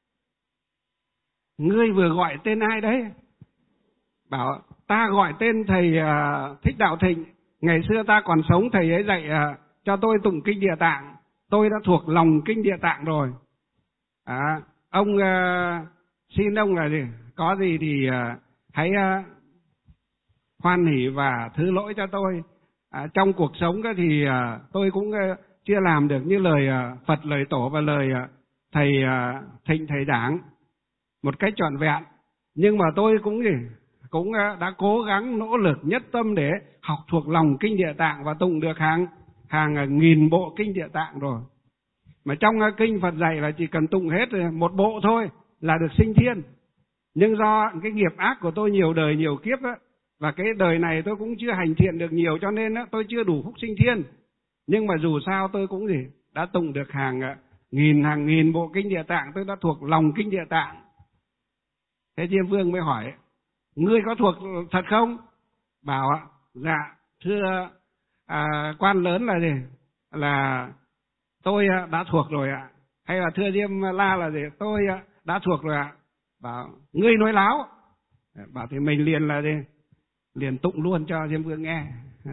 Ngươi vừa gọi tên ai đấy? Bảo ta gọi tên thầy Thích Đạo Thịnh. Ngày xưa ta còn sống thầy ấy dạy cho tôi tụng kinh Địa Tạng. Tôi đã thuộc lòng kinh Địa Tạng rồi. Ông xin ông là gì? Có gì thì hãy hoan hỉ và thứ lỗi cho tôi. Trong cuộc sống thì tôi cũng chưa làm được như lời Phật, lời Tổ và lời thầy Thịnh, thầy giảng một cách trọn vẹn. Nhưng mà tôi cũng đã cố gắng nỗ lực nhất tâm để học thuộc lòng kinh Địa Tạng và tụng được hàng nghìn bộ kinh Địa Tạng rồi. Mà trong kinh Phật dạy là chỉ cần tụng hết một bộ thôi là được sinh thiên. Nhưng do cái nghiệp ác của tôi nhiều đời nhiều kiếp á, và cái đời này tôi cũng chưa hành thiện được nhiều, cho nên tôi chưa đủ phúc sinh thiên. Nhưng mà dù sao tôi đã tụng được hàng nghìn bộ kinh Địa Tạng, tôi đã thuộc lòng kinh Địa Tạng. Thế Diêm Vương mới hỏi: ngươi có thuộc thật không? Bảo ạ: dạ thưa quan lớn là gì? Là tôi đã thuộc rồi ạ. Hay là thưa Diêm La là gì? Tôi đã thuộc rồi ạ. Bảo: ngươi nói láo. Bảo thì mình liền là gì? Liền tụng luôn cho Diêm Vương nghe.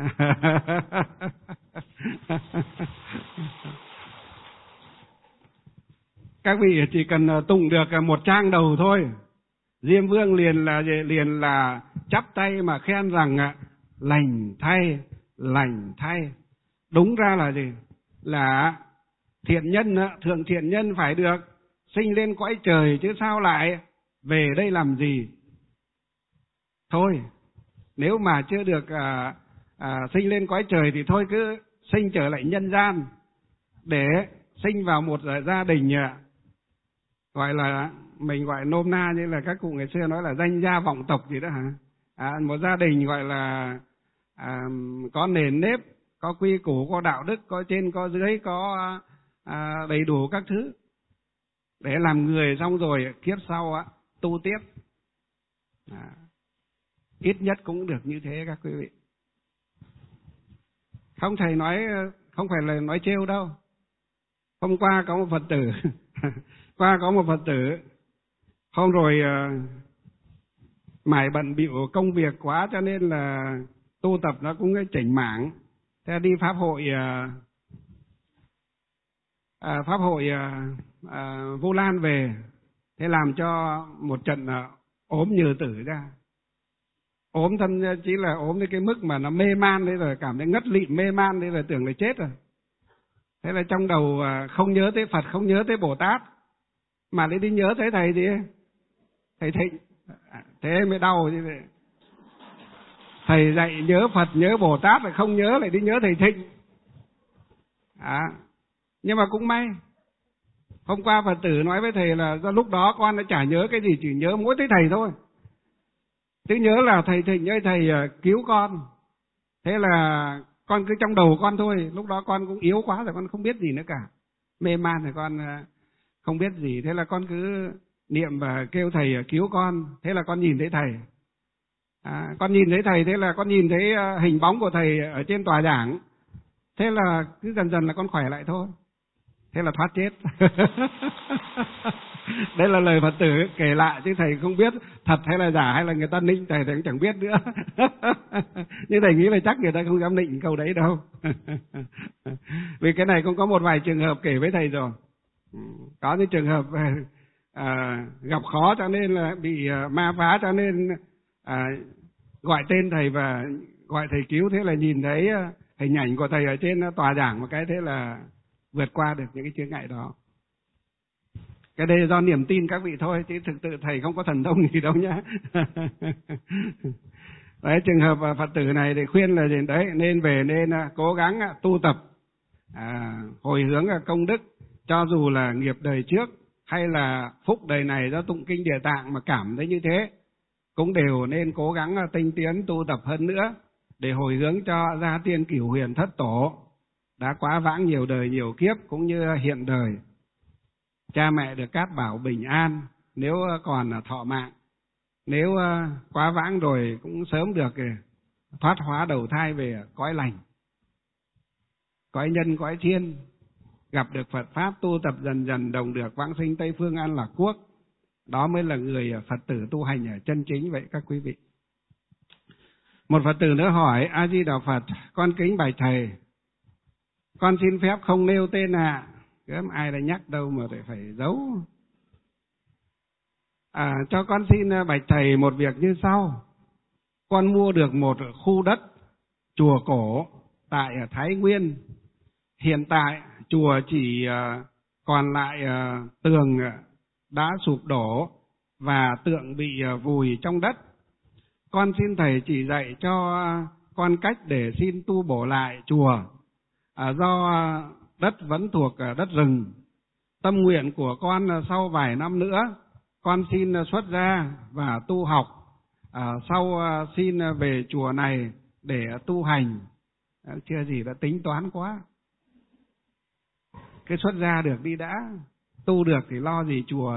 Các vị chỉ cần tụng được một trang đầu thôi, Diêm Vương liền là chắp tay mà khen rằng lành thay. Đúng ra là gì? Là thiện nhân, thượng thiện nhân phải được sinh lên cõi trời, chứ sao lại về đây làm gì? Thôi, nếu mà chưa được sinh lên cõi trời thì thôi cứ sinh trở lại nhân gian để sinh vào một gia đình gọi là, mình gọi nôm na như là các cụ ngày xưa nói là danh gia vọng tộc gì đó hả? Một gia đình gọi là có nền nếp, có quy củ, có đạo đức, có trên có dưới, có đầy đủ các thứ để làm người, xong rồi kiếp sau tu tiếp. Ít nhất cũng được như thế các quý vị. Không thầy nói, không phải là nói trêu đâu. Hôm qua có một Phật tử hôm rồi mải bận bịu công việc quá cho nên là tu tập nó cũng chỉnh mảng. Thế đi pháp hội Vu Lan về, thế làm cho một trận ốm nhừ tử ra. Ốm thậm chí là ốm đến cái mức mà nó mê man đấy, rồi cảm thấy ngất lịm mê man đấy, rồi tưởng là chết rồi. Thế là trong đầu không nhớ tới Phật, không nhớ tới Bồ Tát, mà lại đi nhớ tới thầy gì? Thầy Thịnh. Thế mới đau như vậy. Thầy dạy nhớ Phật, nhớ Bồ Tát, lại không nhớ, lại đi nhớ thầy Thịnh. Nhưng mà cũng may, hôm qua Phật tử nói với thầy là do lúc đó con đã chả nhớ cái gì, chỉ nhớ mỗi tới thầy thôi. Cứ nhớ là thầy Thịnh ơi, thầy cứu con. Thế là con cứ trong đầu con thôi, lúc đó con cũng yếu quá rồi, con không biết gì nữa cả. Mê man rồi con không biết gì, thế là con cứ niệm và kêu thầy cứu con. Thế là con nhìn thấy thầy. Con nhìn thấy thầy, thế là con nhìn thấy hình bóng của thầy ở trên tòa giảng. Thế là cứ dần dần là con khỏe lại thôi. Thế là thoát chết. Đây là lời Phật tử kể lại, chứ thầy không biết thật hay là giả, hay là người ta nịnh thầy cũng chẳng biết nữa. Nhưng thầy nghĩ là chắc người ta không dám nịnh câu đấy đâu. Vì cái này cũng có một vài trường hợp kể với thầy rồi. Có những trường hợp gặp khó cho nên là bị ma phá, cho nên gọi tên thầy và gọi thầy cứu. Thế là nhìn thấy hình ảnh của thầy ở trên tòa giảng một cái, thế là vượt qua được những cái chướng ngại đó. Cái đây do niềm tin các vị thôi, chứ thực sự thầy không có thần thông gì đâu nhá. Đấy, trường hợp Phật tử này thì khuyên là gì đấy, nên về nên cố gắng tu tập, hồi hướng công đức, cho dù là nghiệp đời trước hay là phúc đời này do tụng kinh Địa Tạng mà cảm thấy như thế, cũng đều nên cố gắng tinh tiến tu tập hơn nữa để hồi hướng cho gia tiên Cửu Huyền thất tổ đã quá vãng nhiều đời nhiều kiếp, cũng như hiện đời cha mẹ được cát bảo bình an nếu còn thọ mạng, nếu quá vãng rồi cũng sớm được thoát hóa đầu thai về cõi lành, cõi nhân, cõi thiên, gặp được Phật pháp, tu tập dần dần đồng được vãng sinh Tây Phương An Lạc Quốc. Đó mới là người Phật tử tu hành ở chân chính vậy các quý vị. Một Phật tử nữa hỏi: A Di Đà Phật, con kính bạch thầy, con xin phép không nêu tên ạ. Ai đã nhắc đâu mà phải giấu. Cho con xin bạch thầy một việc như sau. Con mua được một khu đất chùa cổ tại Thái Nguyên. Hiện tại chùa chỉ còn lại tường đã sụp đổ và tượng bị vùi trong đất. Con xin thầy chỉ dạy cho con cách để xin tu bổ lại chùa. Do đất vẫn thuộc đất rừng. Tâm nguyện của con sau vài năm nữa, con xin xuất gia và tu học. Sau xin về chùa này để tu hành. Chưa gì đã tính toán quá. cái xuất gia được đi đã, tu được thì lo gì chùa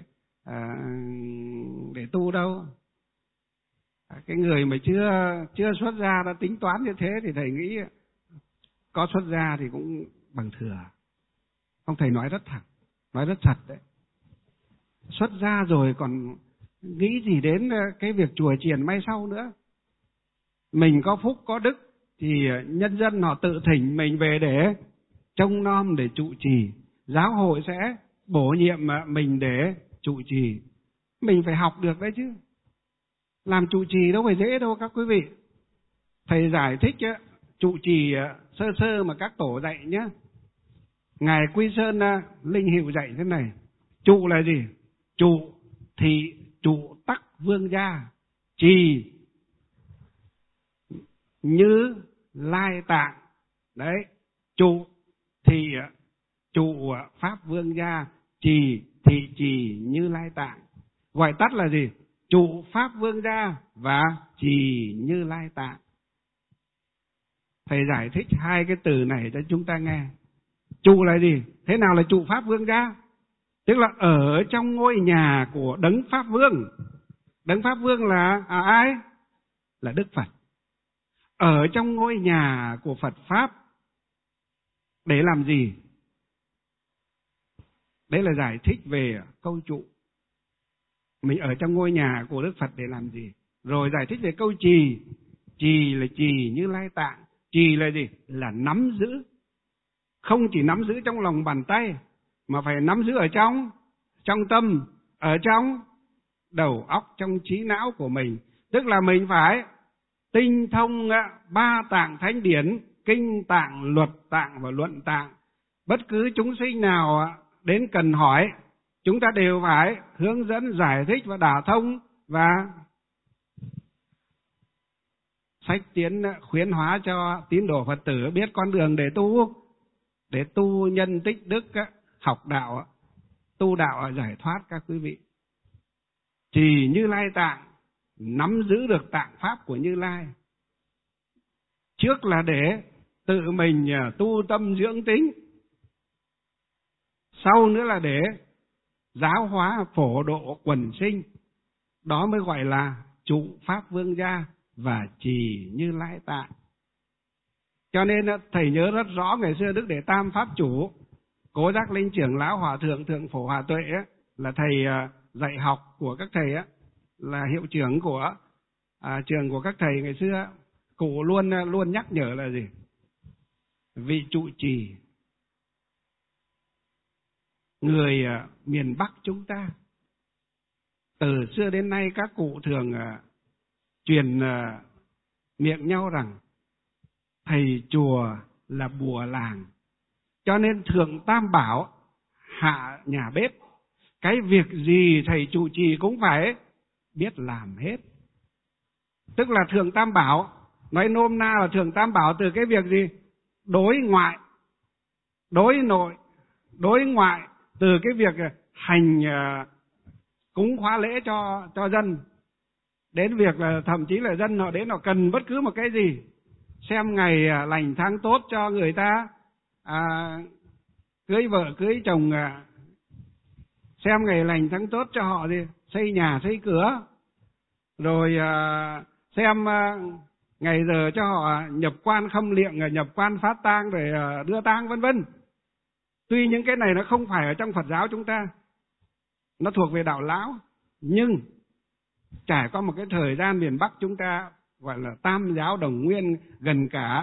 để tu đâu. Cái người mà chưa xuất gia đã tính toán như thế thì thầy nghĩ có xuất gia thì cũng bằng thừa. Ông thầy nói rất thật đấy. Xuất gia rồi còn nghĩ gì đến cái việc chùa chiền may sau nữa. Mình có phúc có đức thì nhân dân họ tự thỉnh mình về để trông nom, để trụ trì. Giáo hội sẽ bổ nhiệm mình để trụ trì. Mình phải học được đấy chứ. Làm trụ trì đâu phải dễ đâu các quý vị. Thầy giải thích trụ trì sơ sơ mà các tổ dạy nhé. Ngài Quy Sơn Linh Hiệu dạy thế này. Trụ là gì? Trụ thì trụ tắc vương gia, trì như lai tạng. Đấy, trụ thì trụ pháp vương gia, trì thì trì như lai tạng. Gọi tắt là gì? Trụ pháp vương gia và trì như lai tạng. Thầy giải thích hai cái từ này cho chúng ta nghe. Trụ là gì? Thế nào là trụ pháp vương gia? Tức là ở trong ngôi nhà của Đấng Pháp Vương. Đấng Pháp Vương là ai? Là Đức Phật. Ở trong ngôi nhà của Phật Pháp để làm gì? Đấy là giải thích về câu trụ. Mình ở trong ngôi nhà của Đức Phật để làm gì? Rồi giải thích về câu trì. Trì là trì như lai tạng. Trì là gì? Là nắm giữ. Không chỉ nắm giữ trong lòng bàn tay, mà phải nắm giữ ở trong tâm, ở trong đầu óc, trong trí não của mình. Tức là mình phải tinh thông ba tạng thánh điển, kinh tạng, luật tạng và luận tạng. Bất cứ chúng sinh nào đến cần hỏi, chúng ta đều phải hướng dẫn, giải thích và đả thông, và sách tiến khuyến hóa cho tín đồ Phật tử biết con đường để tu nhân tích đức, học đạo, tu đạo giải thoát các quý vị. Trì Như Lai tạng, nắm giữ được tạng pháp của Như Lai. Trước là để tự mình tu tâm dưỡng tính, sau nữa là để giáo hóa phổ độ quần sinh. Đó mới gọi là trụ pháp vương gia và trì Như Lai tạng. Cho nên thầy nhớ rất rõ ngày xưa Đức Đệ Tam Pháp Chủ, Cố Giác Linh trưởng lão Hòa thượng Thượng Phổ Hòa Tuệ là thầy dạy học của các thầy, là hiệu trưởng của trường của các thầy ngày xưa. Cụ luôn nhắc nhở là gì? Vị trụ trì người miền Bắc chúng ta, từ xưa đến nay các cụ thường truyền miệng nhau rằng thầy chùa là bùa làng. Cho nên thượng tam bảo, hạ nhà bếp. Cái việc gì thầy trụ trì cũng phải biết làm hết. Tức là thượng tam bảo, nói nôm na là thượng tam bảo từ cái việc gì? Đối ngoại, đối nội, đối ngoại. Từ cái việc hành cúng khóa lễ cho dân, đến việc là thậm chí là dân họ đến họ cần bất cứ một cái gì, xem ngày lành tháng tốt cho người ta cưới vợ cưới chồng, xem ngày lành tháng tốt cho họ gì, xây nhà xây cửa, rồi xem ngày giờ cho họ nhập quan khâm liệm, nhập quan phát tang, rồi đưa tang vân vân. Tuy những cái này nó không phải ở trong Phật giáo chúng ta, nó thuộc về đạo lão, nhưng trải qua một cái thời gian miền Bắc chúng ta gọi là tam giáo đồng nguyên gần cả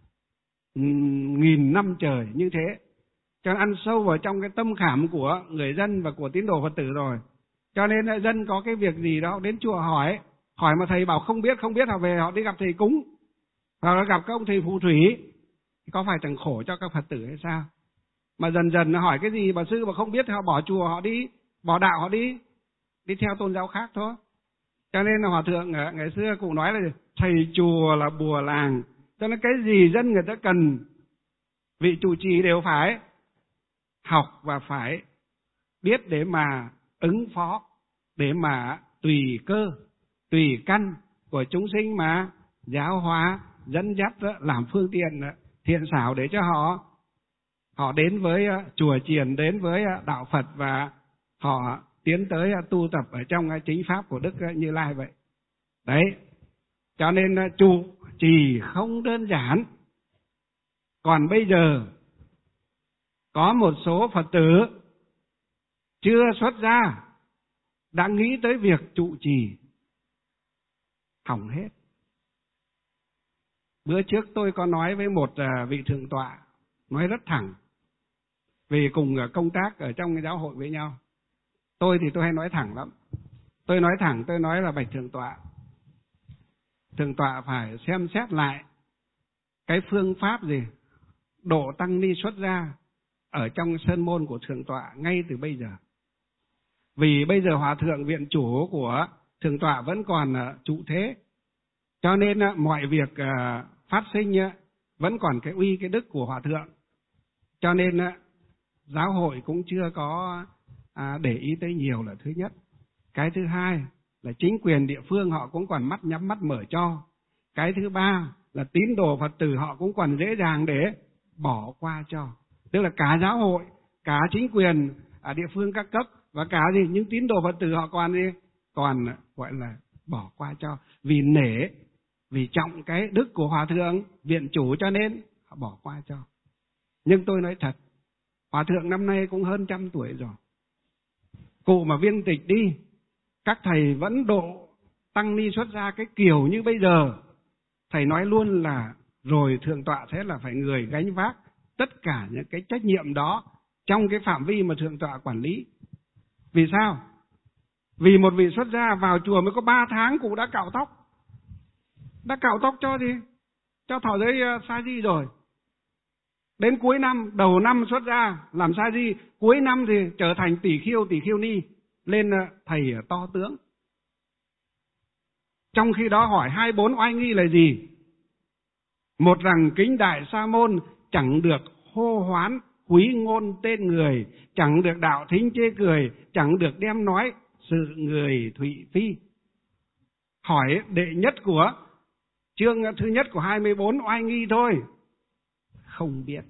1000 năm trời như thế, cho nên ăn sâu vào trong cái tâm khảm của người dân và của tín đồ Phật tử rồi. Cho nên dân có cái việc gì đó đến chùa hỏi mà thầy bảo không biết họ về họ đi gặp thầy cúng, hoặc là gặp các ông thầy phù thủy, có phải chẳng khổ cho các Phật tử hay sao? Mà dần dần hỏi cái gì bà sư mà không biết, họ bỏ chùa họ đi, bỏ đạo họ đi theo tôn giáo khác thôi. Cho nên là Hòa thượng ngày xưa cụ nói là thầy chùa là bùa làng. Cho nên cái gì dân người ta cần, vị trụ trì đều phải học và phải biết để mà ứng phó, để mà tùy cơ, tùy căn của chúng sinh mà giáo hóa, dẫn dắt, làm phương tiện thiện xảo để cho họ họ đến với chùa chiền, đến với đạo Phật và họ tiến tới tu tập ở trong chính pháp của Đức Như Lai vậy. Đấy, cho nên trụ trì không đơn giản. Còn bây giờ có một số Phật tử chưa xuất gia đã nghĩ tới việc trụ trì, hỏng hết. Bữa trước tôi có nói với một vị thượng tọa, nói rất thẳng, vì cùng công tác ở trong cái giáo hội với nhau. Tôi thì tôi hay nói thẳng lắm. Tôi nói thẳng, tôi nói là bạch thượng tọa phải xem xét lại cái phương pháp gì độ tăng ni xuất gia ở trong sơn môn của thượng tọa ngay từ bây giờ. Vì bây giờ hòa thượng viện chủ của thượng tọa vẫn còn trụ thế, cho nên mọi việc phát sinh vẫn còn cái uy cái đức của hòa thượng, cho nên giáo hội cũng chưa có để ý tới nhiều là thứ nhất. Cái thứ hai là chính quyền địa phương họ cũng còn mắt nhắm mắt mở cho. Cái thứ ba là tín đồ Phật tử họ cũng còn dễ dàng để bỏ qua cho. Tức là cả giáo hội, cả chính quyền địa phương các cấp và cả những tín đồ Phật tử họ còn gọi là bỏ qua cho, vì nể, vì trọng cái đức của hòa thượng viện chủ cho nên họ bỏ qua cho. Nhưng tôi nói thật, hòa thượng năm nay cũng hơn 100 tuổi rồi. Cụ mà viên tịch đi, các thầy vẫn độ tăng ni xuất gia cái kiểu như bây giờ, thầy nói luôn là rồi thượng tọa sẽ là phải người gánh vác tất cả những cái trách nhiệm đó trong cái phạm vi mà thượng tọa quản lý. Vì sao? Vì một vị xuất gia vào chùa mới có 3 tháng cụ đã cạo tóc. Đã cạo tóc cho gì? Cho thọ giới sa di rồi. Đến cuối năm, đầu năm xuất gia làm sa di, cuối năm thì trở thành tỷ khiêu ni, lên thầy to tướng. Trong khi đó hỏi 24 oai nghi là gì? Một rằng kính đại sa môn chẳng được hô hoán quý ngôn tên người, chẳng được đạo thính chê cười, chẳng được đem nói sự người thụy phi. Hỏi đệ nhất của chương thứ nhất của 24 oai nghi thôi, không biết.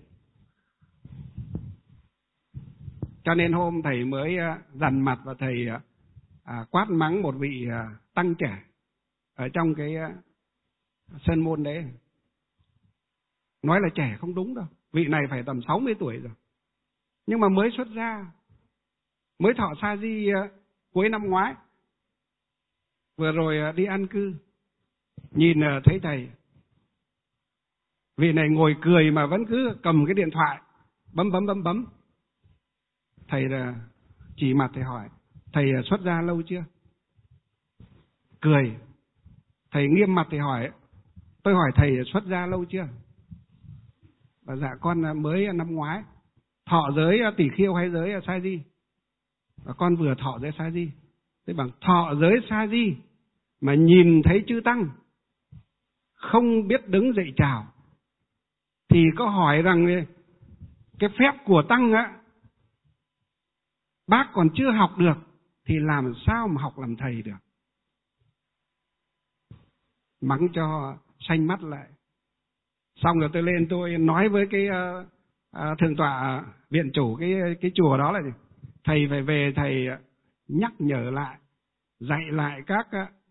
Cho nên hôm thầy mới dằn mặt và thầy quát mắng một vị tăng trẻ ở trong cái sơn môn đấy. Nói là trẻ không đúng đâu, vị này phải tầm 60 tuổi rồi. Nhưng mà mới xuất gia, mới thọ sa di cuối năm ngoái, vừa rồi đi ăn cư, nhìn thấy thầy, vị này ngồi cười mà vẫn cứ cầm cái điện thoại bấm. Thầy là chỉ mặt thầy hỏi, thầy xuất gia lâu chưa? Cười. Thầy nghiêm mặt thầy hỏi, tôi hỏi thầy xuất gia lâu chưa? Và dạ con mới năm ngoái. Thọ giới tỷ khiêu hay giới sa di? Và con vừa thọ giới sa di. Thế bằng thọ giới sa di mà nhìn thấy chư tăng không biết đứng dậy chào, thì có hỏi rằng cái phép của tăng bác còn chưa học được thì làm sao mà học làm thầy được? Mắng cho xanh mắt lại. Xong rồi tôi lên tôi nói với cái thượng tọa viện chủ cái chùa đó là gì? Thầy phải về thầy nhắc nhở lại, dạy lại các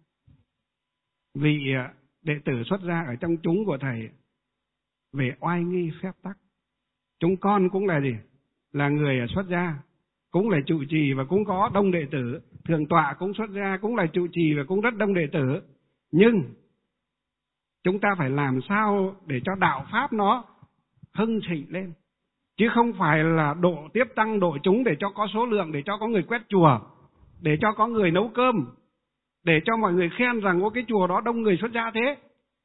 vị đệ tử xuất gia ở trong chúng của thầy về oai nghi phép tắc. Chúng con cũng là gì? Là người xuất gia, cũng là trụ trì và cũng có đông đệ tử. Thượng tọa cũng xuất gia, cũng là trụ trì và cũng rất đông đệ tử. Nhưng chúng ta phải làm sao để cho đạo pháp nó hưng thịnh lên, chứ không phải là độ tiếp tăng độ chúng để cho có số lượng, để cho có người quét chùa, để cho có người nấu cơm, để cho mọi người khen rằng cái chùa đó đông người xuất gia thế.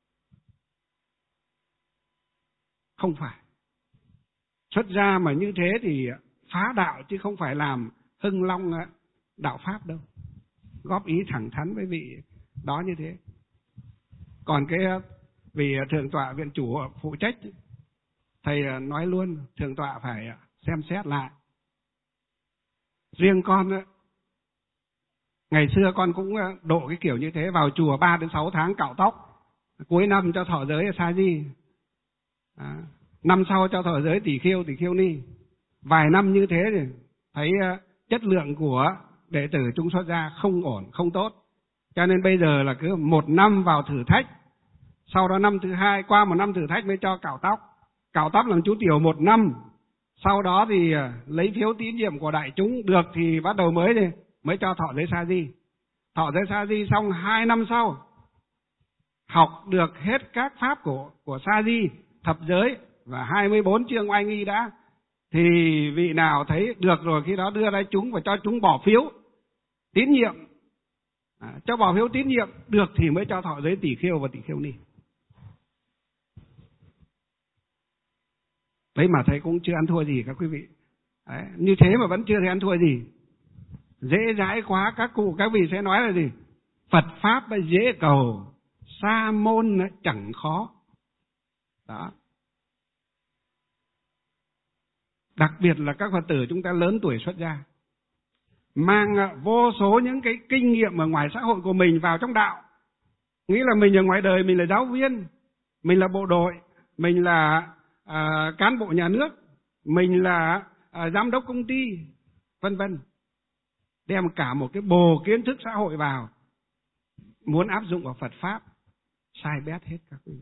Không phải. Xuất gia mà như thế thì phá đạo chứ không phải làm hưng long đạo pháp đâu. Góp ý thẳng thắn với vị đó như thế. Còn cái vị thượng tọa viện chủ phụ trách, thầy nói luôn thượng tọa phải xem xét lại. Riêng con ngày xưa con cũng độ cái kiểu như thế, vào chùa 3 đến 6 tháng cạo tóc, cuối năm cho thọ giới sa di. năm sau cho thọ giới tỳ kheo ni. Vài năm như thế thì thấy chất lượng của đệ tử chúng xuất gia không ổn, không tốt. Cho nên bây giờ là cứ 1 năm vào thử thách, sau đó năm thứ 2, qua 1 năm thử thách mới cho cạo tóc. Cạo tóc làm chú tiểu 1 năm, sau đó thì lấy phiếu tín nhiệm của đại chúng được thì bắt đầu mới cho thọ giới sa di. Thọ giới sa di xong 2 năm sau, học được hết các pháp của sa di, thập giới và 24 chương oai nghi đã, thì vị nào thấy được rồi khi đó đưa ra chúng và cho chúng bỏ phiếu tín nhiệm. Cho bỏ phiếu tín nhiệm được thì mới cho thọ giới tỳ kheo và tỳ kheo ni. Đấy mà thầy cũng chưa ăn thua gì các quý vị. Đấy, như thế mà vẫn chưa thấy ăn thua gì. Dễ dãi quá, các cụ các vị sẽ nói là gì? Phật pháp dễ cầu, sa môn chẳng khó. Đó. Đặc biệt là các Phật tử chúng ta lớn tuổi xuất gia, mang vô số những cái kinh nghiệm ở ngoài xã hội của mình vào trong đạo. Nghĩ là mình ở ngoài đời mình là giáo viên, mình là bộ đội, mình là cán bộ nhà nước, mình là giám đốc công ty, vân vân. Đem cả một cái bồ kiến thức xã hội vào, muốn áp dụng vào Phật pháp, sai bét hết các quý vị.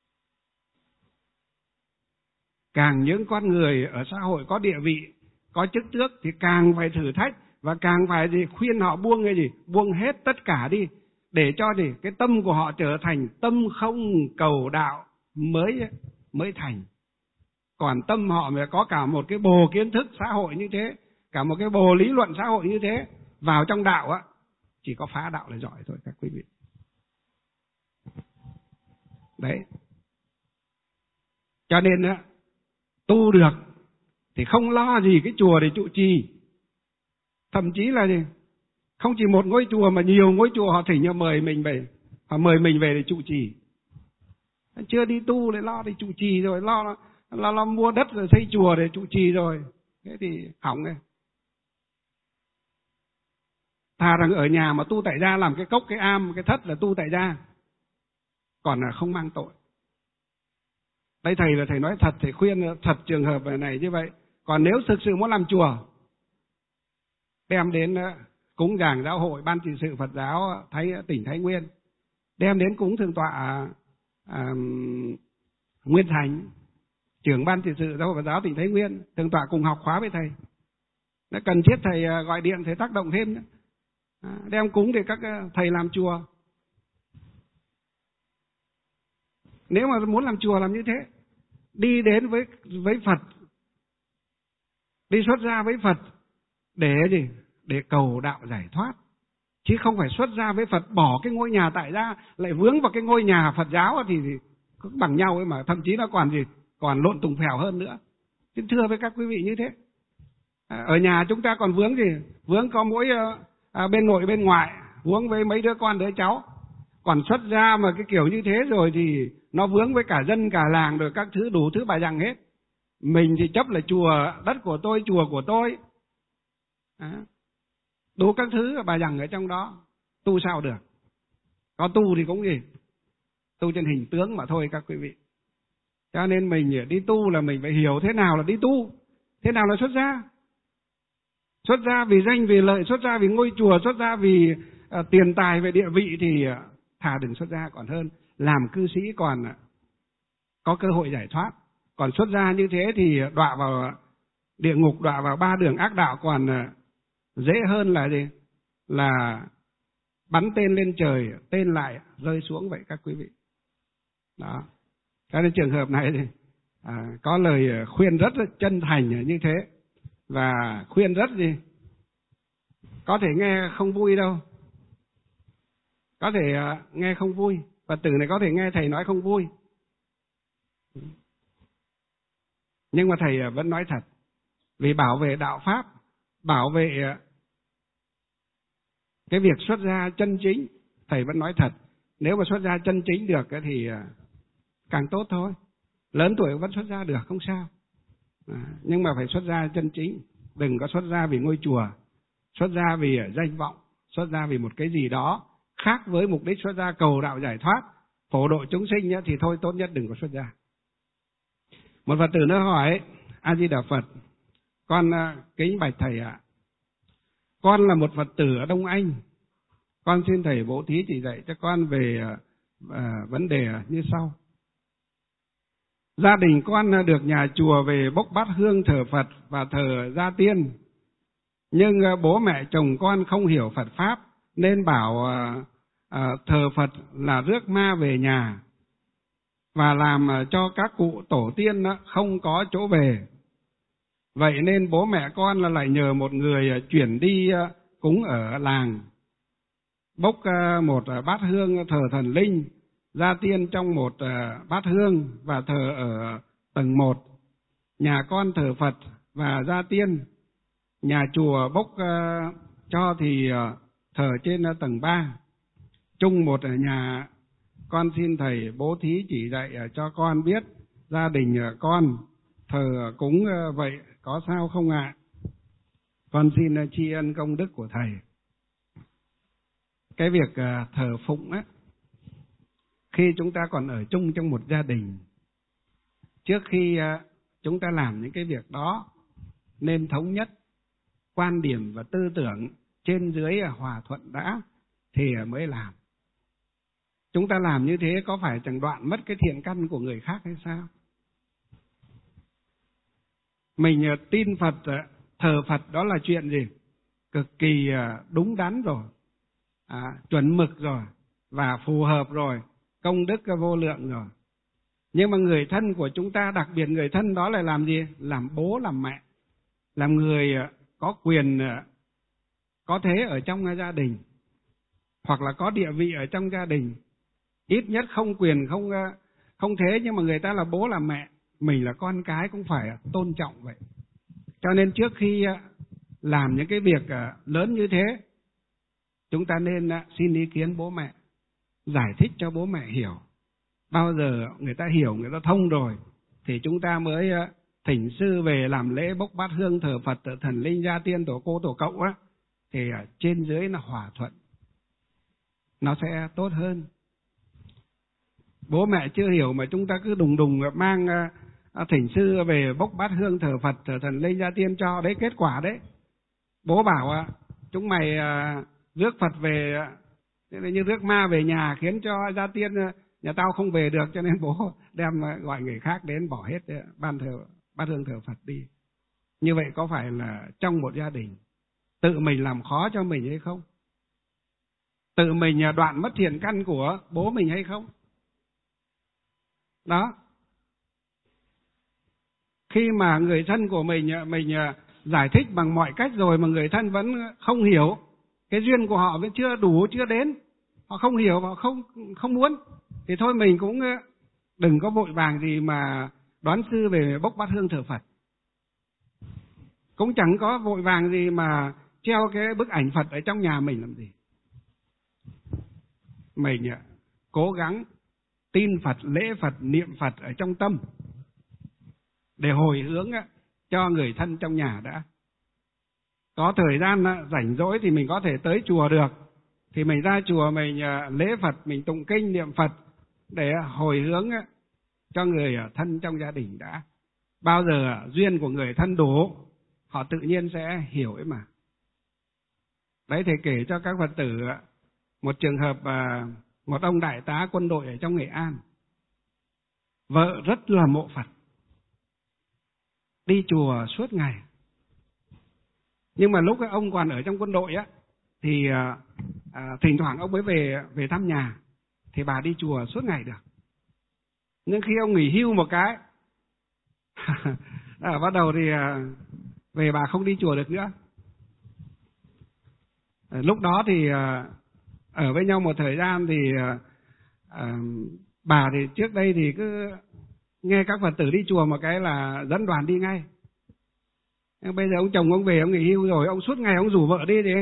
Càng những con người ở xã hội có địa vị, có chức tước thì càng phải thử thách và càng phải khuyên họ buông buông hết tất cả đi, để cho cái tâm của họ trở thành tâm không cầu đạo mới thành. Còn tâm họ mà có cả một cái bồ kiến thức xã hội như thế, cả một cái bồ lý luận xã hội như thế, vào trong đạo á, chỉ có phá đạo là giỏi thôi các quý vị. Đấy. Cho nên á, tu được thì không lo gì cái chùa để trụ trì. Thậm chí là không chỉ một ngôi chùa mà nhiều ngôi chùa họ thỉnh mời mình về, họ mời mình về để trụ trì. Chưa đi tu lại lo để trụ trì rồi, lo mua đất rồi xây chùa để trụ trì rồi. Thế thì hỏng này. Thà rằng ở nhà mà tu tại gia, làm cái cốc, cái am, cái thất là tu tại gia, còn là không mang tội. Đây thầy là thầy nói thật, thầy khuyên thật trường hợp này như vậy. Còn nếu thực sự muốn làm chùa, đem đến cúng giảng giáo hội, ban trị sự Phật giáo tỉnh Thái Nguyên, đem đến cúng thượng tọa Nguyên Thành, trưởng ban trị sự giáo hội Phật giáo tỉnh Thái Nguyên, thượng tọa cùng học khóa với thầy. Nếu cần thiết thầy gọi điện, thầy tác động thêm, đem cúng để các thầy làm chùa. Nếu mà muốn làm chùa làm như thế, đi đến với Phật, đi xuất gia với Phật để cầu đạo giải thoát, chứ không phải xuất gia với Phật bỏ cái ngôi nhà tại gia lại vướng vào cái ngôi nhà Phật giáo thì cũng bằng nhau ấy mà, thậm chí nó còn lộn tùng phèo hơn nữa. Chứ thưa với các quý vị như thế. Ở nhà chúng ta còn vướng có mỗi bên nội bên ngoại, vướng với mấy đứa con đứa cháu. Còn xuất gia mà cái kiểu như thế rồi thì nó vướng với cả dân cả làng rồi các thứ, đủ thứ bà dằng hết. Mình thì chấp là chùa, đất của tôi, chùa của tôi, đủ các thứ bà dằng ở trong đó. Tu sao được? Có tu thì cũng tu trên hình tướng mà thôi các quý vị. Cho nên mình đi tu là mình phải hiểu thế nào là đi tu, thế nào là xuất gia. Xuất gia vì danh vì lợi, xuất gia vì ngôi chùa, xuất gia vì tiền tài về địa vị thì thà đừng xuất gia còn hơn. Làm cư sĩ còn có cơ hội giải thoát. Còn xuất gia như thế thì đọa vào địa ngục, đọa vào 3 đường ác đạo còn dễ hơn là bắn tên lên trời, tên lại rơi xuống vậy các quý vị. Đó. Cho nên trường hợp này thì có lời khuyên rất là chân thành như thế, và khuyên rất có thể nghe không vui đâu, có thể nghe không vui, Phật tử này có thể nghe thầy nói không vui, nhưng mà thầy vẫn nói thật, vì bảo vệ đạo pháp, bảo vệ cái việc xuất gia chân chính, thầy vẫn nói thật. Nếu mà xuất gia chân chính được thì càng tốt thôi. Lớn tuổi vẫn xuất gia được, không sao. Nhưng mà phải xuất gia chân chính. Đừng có xuất gia vì ngôi chùa, xuất gia vì danh vọng, xuất gia vì một cái gì đó khác với mục đích xuất gia cầu đạo giải thoát, phổ độ chúng sinh thì thôi, tốt nhất đừng có xuất gia. Một Phật tử nữa hỏi: A Di Đà Phật, con kính bạch thầy ạ. Con là một Phật tử ở Đông Anh. Con xin thầy bố thí chỉ dạy cho con về vấn đề như sau. Gia đình con được nhà chùa về bốc bát hương thờ Phật và thờ gia tiên. Nhưng bố mẹ chồng con không hiểu Phật Pháp nên bảo thờ Phật là rước ma về nhà và làm cho các cụ tổ tiên không có chỗ về. Vậy nên bố mẹ con lại nhờ một người chuyển đi cúng ở làng, bốc một bát hương thờ thần linh, gia tiên trong một bát hương và thờ ở tầng 1. Nhà con thờ Phật và gia tiên, nhà chùa bốc cho thì thờ trên tầng 3. Chung một nhà. Con xin thầy bố thí chỉ dạy cho con biết gia đình con thờ cúng vậy có sao không ạ? Con xin tri ân công đức của thầy. Cái việc thờ phụng á, khi chúng ta còn ở chung trong một gia đình, trước khi chúng ta làm những cái việc đó nên thống nhất quan điểm và tư tưởng, trên dưới hòa thuận đã thì mới làm. Chúng ta làm như thế có phải chẳng đoạn mất cái thiện căn của người khác hay sao? Mình tin Phật, thờ Phật đó là chuyện gì? Cực kỳ đúng đắn rồi, chuẩn mực rồi, và phù hợp rồi, công đức vô lượng rồi. Nhưng mà người thân của chúng ta, đặc biệt người thân đó lại làm gì? Làm bố, làm mẹ, làm người có quyền, có thế ở trong gia đình, hoặc là có địa vị ở trong gia đình. Ít nhất không quyền, không thế, nhưng mà người ta là bố là mẹ, mình là con cái cũng phải tôn trọng vậy. Cho nên trước khi làm những cái việc lớn như thế, chúng ta nên xin ý kiến bố mẹ, giải thích cho bố mẹ hiểu. Bao giờ người ta hiểu, người ta thông rồi thì chúng ta mới thỉnh sư về làm lễ bốc bát hương thờ Phật, thờ thần linh, gia tiên, tổ cô, tổ cậu á, thì trên dưới là hòa thuận, nó sẽ tốt hơn. Bố mẹ chưa hiểu mà chúng ta cứ đùng đùng mang thỉnh sư về bốc bát hương thờ Phật, thờ thần linh, gia tiên cho, đấy kết quả đấy. Bố bảo chúng mày rước Phật về như rước ma về nhà, khiến cho gia tiên nhà tao không về được, cho nên bố đem gọi người khác đến bỏ hết bát hương thờ Phật đi. Như vậy có phải là trong một gia đình tự mình làm khó cho mình hay không? Tự mình đoạn mất thiện căn của bố mình hay không? Đó. Khi mà người thân của mình giải thích bằng mọi cách rồi mà người thân vẫn không hiểu, cái duyên của họ vẫn chưa đủ, chưa đến, họ không hiểu, họ không muốn, thì thôi mình cũng đừng có vội vàng gì mà đón sư về bốc bát hương thờ Phật. Cũng chẳng có vội vàng gì mà treo cái bức ảnh Phật ở trong nhà mình làm gì. Mình cố gắng tin Phật, lễ Phật, niệm Phật ở trong tâm để hồi hướng cho người thân trong nhà đã. Có thời gian rảnh rỗi thì mình có thể tới chùa được, thì mình ra chùa mình lễ Phật, mình tụng kinh niệm Phật để hồi hướng cho người thân trong gia đình đã. Bao giờ duyên của người thân đủ, họ tự nhiên sẽ hiểu ấy mà. Đấy, thầy kể cho các Phật tử một trường hợp, một ông đại tá quân đội ở trong Nghệ An, vợ rất là mộ Phật, đi chùa suốt ngày. Nhưng mà lúc ông còn ở trong quân đội thì thỉnh thoảng ông mới về thăm nhà, thì bà đi chùa suốt ngày được. Nhưng khi ông nghỉ hưu một cái bắt đầu thì về bà không đi chùa được nữa. Lúc đó thì ở với nhau một thời gian thì bà thì trước đây thì cứ nghe các Phật tử đi chùa một cái là dẫn đoàn đi ngay. Nhưng bây giờ ông chồng ông về, ông nghỉ hưu rồi, ông suốt ngày ông rủ vợ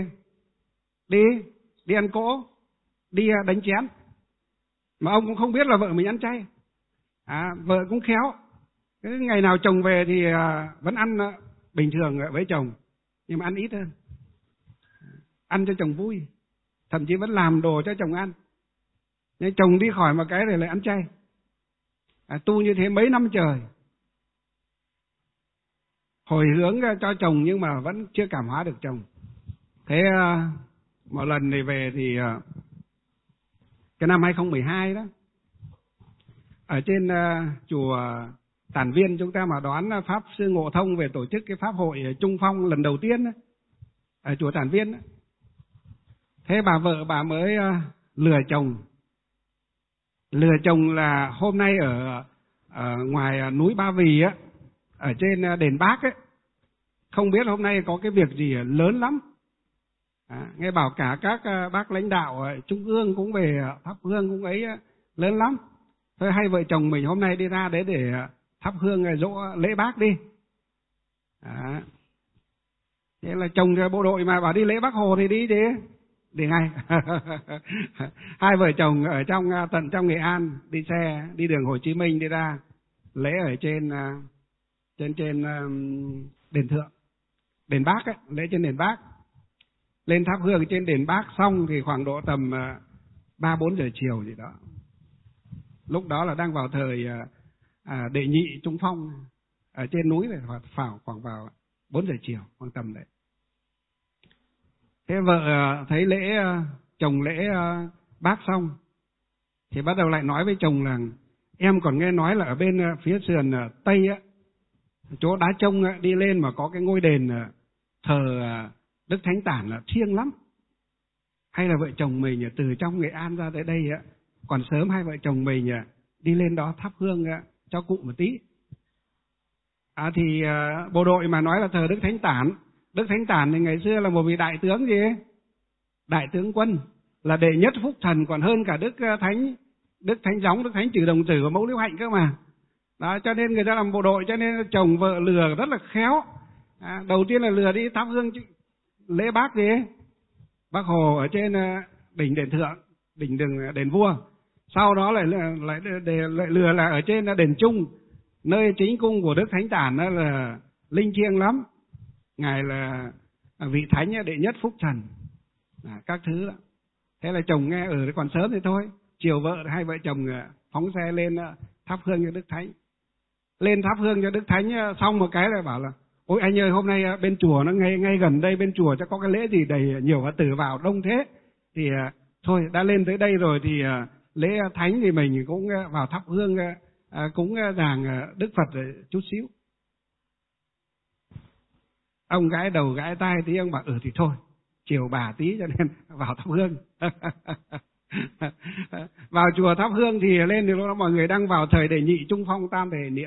đi ăn cỗ, đi đánh chén, mà ông cũng không biết là vợ mình ăn chay. Vợ cũng khéo, cái ngày nào chồng về thì vẫn ăn bình thường với chồng, nhưng mà ăn ít hơn, ăn cho chồng vui, thậm chí vẫn làm đồ cho chồng ăn. Nhưng chồng đi khỏi một cái rồi lại ăn chay. Tu như thế mấy năm trời, hồi hướng cho chồng nhưng mà vẫn chưa cảm hóa được chồng. Thế một lần thì về thì cái năm 2012 đó, ở trên chùa Tản Viên chúng ta mà đón Pháp Sư Ngộ Thông về tổ chức cái Pháp hội Trung Phong lần đầu tiên đó, ở chùa Tản Viên đó. Thế bà vợ bà mới lừa chồng. Lừa chồng là hôm nay ở ngoài núi Ba Vì á, ở trên đền Bác ấy, không biết hôm nay có cái việc gì lớn lắm. Nghe bảo cả các bác lãnh đạo trung ương cũng về thắp hương cũng ấy lớn lắm. Thôi hai vợ chồng mình hôm nay đi ra đấy để thắp hương dỗ lễ Bác đi. Thế là chồng bộ đội mà bảo đi lễ Bác Hồ thì đi chứ. Đi ngay. Hai vợ chồng ở tận trong Nghệ An đi xe đi đường Hồ Chí Minh đi ra lễ ở trên đền Thượng, đền Bác ấy, lễ trên đền Bác. Lên thắp hương trên đền Bác xong thì khoảng độ tầm 3-4 giờ chiều gì đó. Lúc đó là đang vào thời đệ nhị Trung Phong ở trên núi này, khoảng vào 4 giờ chiều, khoảng tầm đấy. Thế vợ thấy chồng lễ Bác xong thì bắt đầu lại nói với chồng là em còn nghe nói là ở bên phía sườn Tây á, chỗ Đá Trông á, đi lên mà có cái ngôi đền thờ Đức Thánh Tản là thiêng lắm. Hay là vợ chồng mình từ trong Nghệ An ra tới đây á, còn sớm hai vợ chồng mình đi lên đó thắp hương cho cụ một tí. Thì bộ đội mà nói là thờ Đức Thánh Tản. Đức Thánh Tản thì ngày xưa là một vị đại tướng gì ấy? Đại tướng quân, là đệ nhất phúc thần, còn hơn cả Đức Thánh Gióng, Đức Thánh Trừ Đồng Tử và Mẫu Liễu Hạnh cơ mà. Đó, cho nên người ta làm bộ đội, cho nên chồng vợ lừa rất là khéo. Đầu tiên là lừa đi thắp hương lễ Bác gì ấy? Bác Hồ ở trên đỉnh đền Thượng, đền Vua. Sau đó lại lừa là ở trên đền Trung, nơi chính cung của Đức Thánh Tản đó là linh thiêng lắm. Ngài là vị thánh đệ nhất phúc thần, các thứ đó. Thế là chồng nghe ở còn sớm thì thôi, chiều vợ hai vợ chồng phóng xe lên thắp hương cho Đức Thánh. Lên thắp hương cho Đức Thánh xong một cái là bảo là ôi anh ơi, hôm nay bên chùa nó ngay gần đây, bên chùa chắc có cái lễ gì đầy nhiều Phật tử vào đông thế, thì thôi đã lên tới đây rồi thì lễ Thánh thì mình cũng vào thắp hương cúng dàng Đức Phật chút xíu. Ông gãi đầu gãi tai tí, ông bảo thì thôi, chiều bà tí cho nên vào thắp hương. Vào chùa thắp hương thì lên thì lúc đó mọi người đang vào thời đệ nhị Trung Phong tam thể niệm.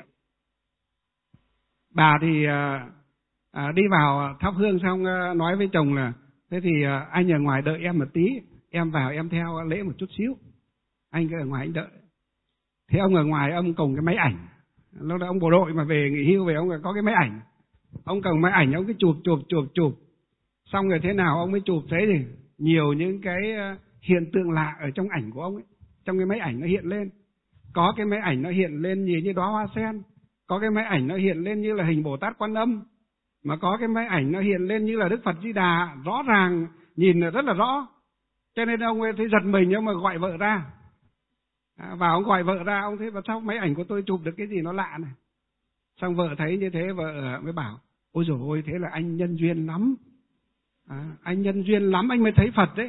Bà thì đi vào thắp hương xong nói với chồng là thế thì anh ở ngoài đợi em một tí, em vào em theo lễ một chút xíu, anh cứ ở ngoài anh đợi. Thế ông ở ngoài ông cầm cái máy ảnh, lúc đó ông bộ đội mà về nghỉ hưu về, ông có cái máy ảnh, ông cầm máy ảnh ông cứ chụp, xong rồi thế nào ông mới chụp thấy thì nhiều những cái hiện tượng lạ ở trong ảnh của ông ấy, trong cái máy ảnh nó hiện lên. Có cái máy ảnh nó hiện lên như đóa hoa sen, có cái máy ảnh nó hiện lên như là hình Bồ Tát Quan Âm, mà có cái máy ảnh nó hiện lên như là Đức Phật Di Đà, rõ ràng nhìn rất là rõ. Cho nên ông ấy thấy giật mình, nhưng mà gọi vợ ra. Và ông gọi vợ ra, ông thấy mà sao máy ảnh của tôi chụp được cái gì nó lạ này. Xong vợ thấy như thế, vợ mới bảo ôi dồi ôi, thế là anh nhân duyên lắm. Anh nhân duyên lắm anh mới thấy Phật đấy.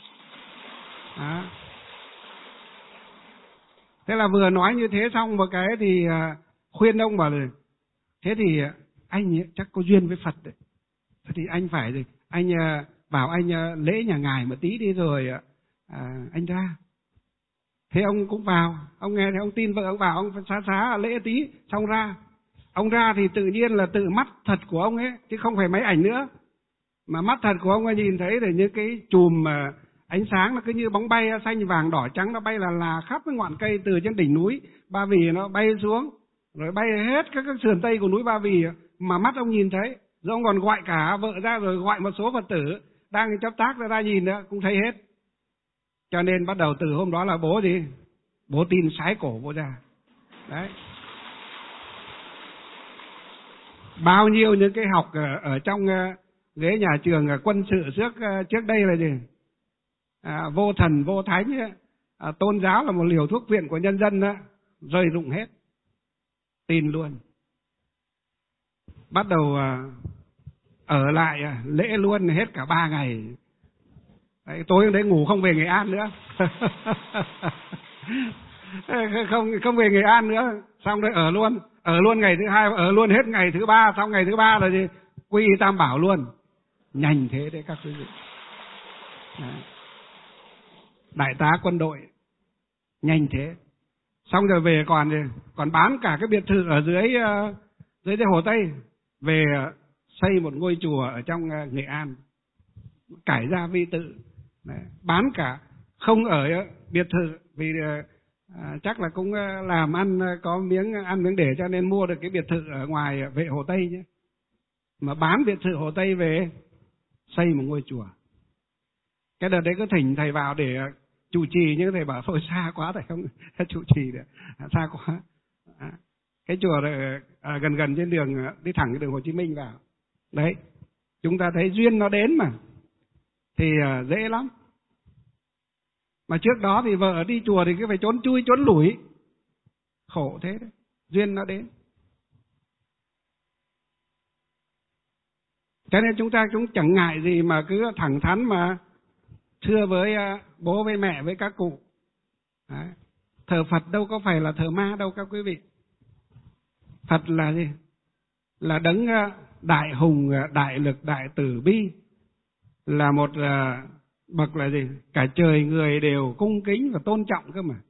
Thế là vừa nói như thế xong một cái thì khuyên ông bảo là thế thì anh chắc có duyên với Phật đấy. Thế thì anh phải gì? Anh bảo anh lễ nhà ngài một tí đi rồi anh ra. Thế ông cũng vào, ông nghe thì ông tin vợ, ông vào, ông xá lễ tí, xong ra. Ông ra thì tự nhiên là tự mắt thật của ông ấy, chứ không phải máy ảnh nữa. Mà mắt thật của ông ấy nhìn thấy là những cái chùm ánh sáng nó cứ như bóng bay xanh vàng đỏ trắng, nó bay là khắp cái ngọn cây từ trên đỉnh núi Ba Vì nó bay xuống, rồi bay hết các sườn tây của núi Ba Vì mà mắt ông nhìn thấy. Rồi ông còn gọi cả vợ ra, rồi gọi một số Phật tử đang chấp tác ra nhìn nữa cũng thấy hết. Cho nên bắt đầu từ hôm đó là bố tin sái cổ bố ra. Đấy. Bao nhiêu những cái học ở trong ghế nhà trường quân sự trước đây là gì? Vô thần vô thánh, tôn giáo là một liều thuốc viện của nhân dân, rơi rụng hết. Tin luôn. bắt đầu ở lại lễ luôn hết cả 3 ngày. Đấy, tối hôm đấy ngủ không về Nghệ An nữa. không về Nghệ An nữa, xong rồi ở luôn ngày thứ 2, ở luôn hết ngày thứ 3, xong ngày thứ 3 là gì? Quy y Tam Bảo luôn. Nhanh thế đấy các quý vị. Đấy. Đại tá quân đội nhanh thế. Xong rồi về còn bán cả cái biệt thự ở dưới Hồ Tây, về xây một ngôi chùa ở trong Nghệ An, cải gia vi tự. Đấy. Bán cả, không ở biệt thự vì chắc là cũng làm ăn có miếng để, cho nên mua được cái biệt thự ở ngoài Vệ Hồ Tây chứ. Mà bán biệt thự Hồ Tây về xây một ngôi chùa. Cái đợt đấy có thỉnh thầy vào để chủ trì, nhưng thầy bảo thôi xa quá, thầy không chủ trì được, xa quá. Cái chùa gần trên đường, đi thẳng cái đường Hồ Chí Minh vào. Đấy, chúng ta thấy duyên nó đến mà thì dễ lắm. Mà trước đó thì vợ đi chùa thì cứ phải trốn chui trốn lủi, khổ thế đấy. Duyên nó đến. Cho nên chúng ta cũng chẳng ngại gì mà cứ thẳng thắn mà thưa với bố với mẹ với các cụ. Đấy. Thờ Phật đâu có phải là thờ ma đâu các quý vị. Phật là gì? Là đấng đại hùng, đại lực, đại từ bi, là một bậc là gì? Cả trời người đều cung kính và tôn trọng cơ mà.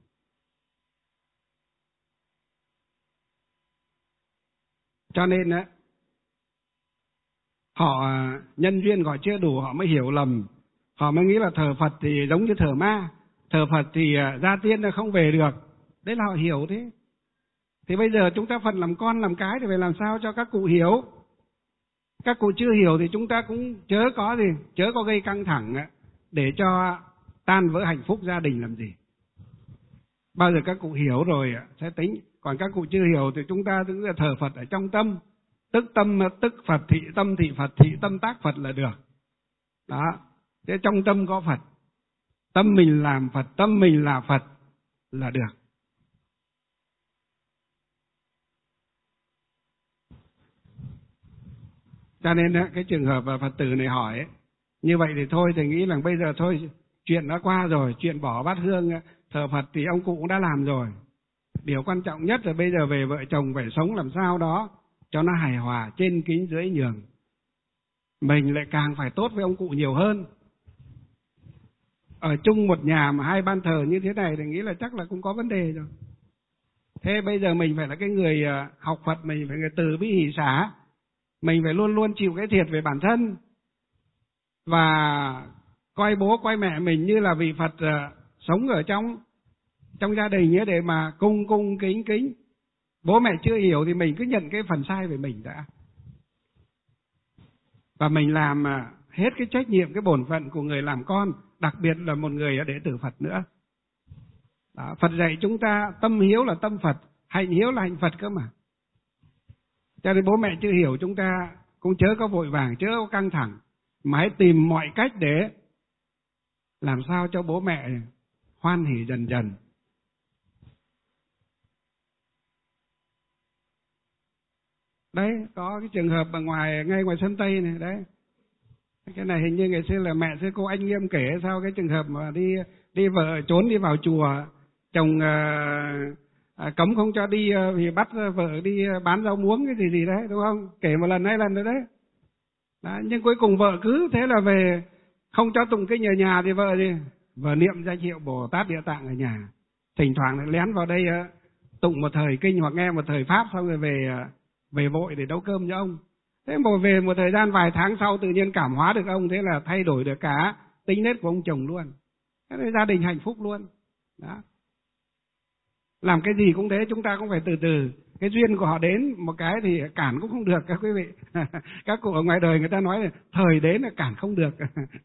Cho nên họ nhân duyên họ chưa đủ, họ mới hiểu lầm. Họ mới nghĩ là thờ Phật thì giống như thờ ma, thờ Phật thì gia tiên là không về được. Đấy là họ hiểu thế. Thì bây giờ chúng ta Phật làm con làm cái thì phải làm sao cho các cụ hiểu. Các cụ chưa hiểu thì chúng ta cũng chớ có gây căng thẳng để cho tan vỡ hạnh phúc gia đình làm gì. Bao giờ các cụ hiểu rồi sẽ tính. Còn các cụ chưa hiểu thì chúng ta cứ thờ Phật ở trong tâm. Tức tâm, tức Phật, thị tâm, thị Phật, thị tâm tác Phật là được. Đó. Thế trong tâm có Phật, tâm mình làm Phật, tâm mình là Phật là được. Cho nên cái trường hợp Phật tử này hỏi như vậy thì thôi, thầy nghĩ là bây giờ thôi, chuyện đã qua rồi, chuyện bỏ bát hương thờ Phật thì ông cụ cũng đã làm rồi. Điều quan trọng nhất là bây giờ về vợ chồng phải sống làm sao đó cho nó hài hòa, trên kính dưới nhường. Mình lại càng phải tốt với ông cụ nhiều hơn. Ở chung một nhà mà 2 ban thờ như thế này thì nghĩ là chắc là cũng có vấn đề rồi. Thế bây giờ mình phải là cái người học Phật, mình phải người từ bi hỷ xả. Mình phải luôn luôn chịu cái thiệt về bản thân. Và coi bố coi mẹ mình như là vị Phật sống ở trong gia đình ấy, để mà cung kính. Bố mẹ chưa hiểu thì mình cứ nhận cái phần sai về mình đã. Và mình làm hết cái trách nhiệm, cái bổn phận của người làm con, đặc biệt là một người đệ tử Phật nữa. Đó, Phật dạy chúng ta tâm hiếu là tâm Phật, hạnh hiếu là hạnh Phật cơ mà. Cho nên bố mẹ chưa hiểu chúng ta cũng chớ có vội vàng, chớ có căng thẳng, mà hãy tìm mọi cách để làm sao cho bố mẹ hoan hỉ dần dần. Đấy, có cái trường hợp ở ngay ngoài sân Tây này, đấy. Cái này hình như ngày xưa là mẹ sư cô Anh Nghiêm kể sao, cái trường hợp mà đi vợ trốn đi vào chùa, chồng cấm không cho đi vì bắt vợ đi bán rau muống cái gì đấy, đúng không? Kể một lần 2 lần rồi đấy. Đó, nhưng cuối cùng vợ cứ thế là về, không cho tụng kinh ở nhà thì vợ niệm danh hiệu Bồ Tát Địa Tạng ở nhà. Thỉnh thoảng lại lén vào đây tụng một thời kinh hoặc nghe một thời pháp, xong rồi về vội để nấu cơm cho ông. Thế mà về một thời gian vài tháng sau tự nhiên cảm hóa được ông, thế là thay đổi được cả tính nết của ông chồng luôn. Thế nên gia đình hạnh phúc luôn. Đó. Làm cái gì cũng thế, chúng ta cũng phải từ từ. Cái duyên của họ đến một cái thì cản cũng không được các quý vị. Các cụ ở ngoài đời người ta nói là thời đến là cản không được.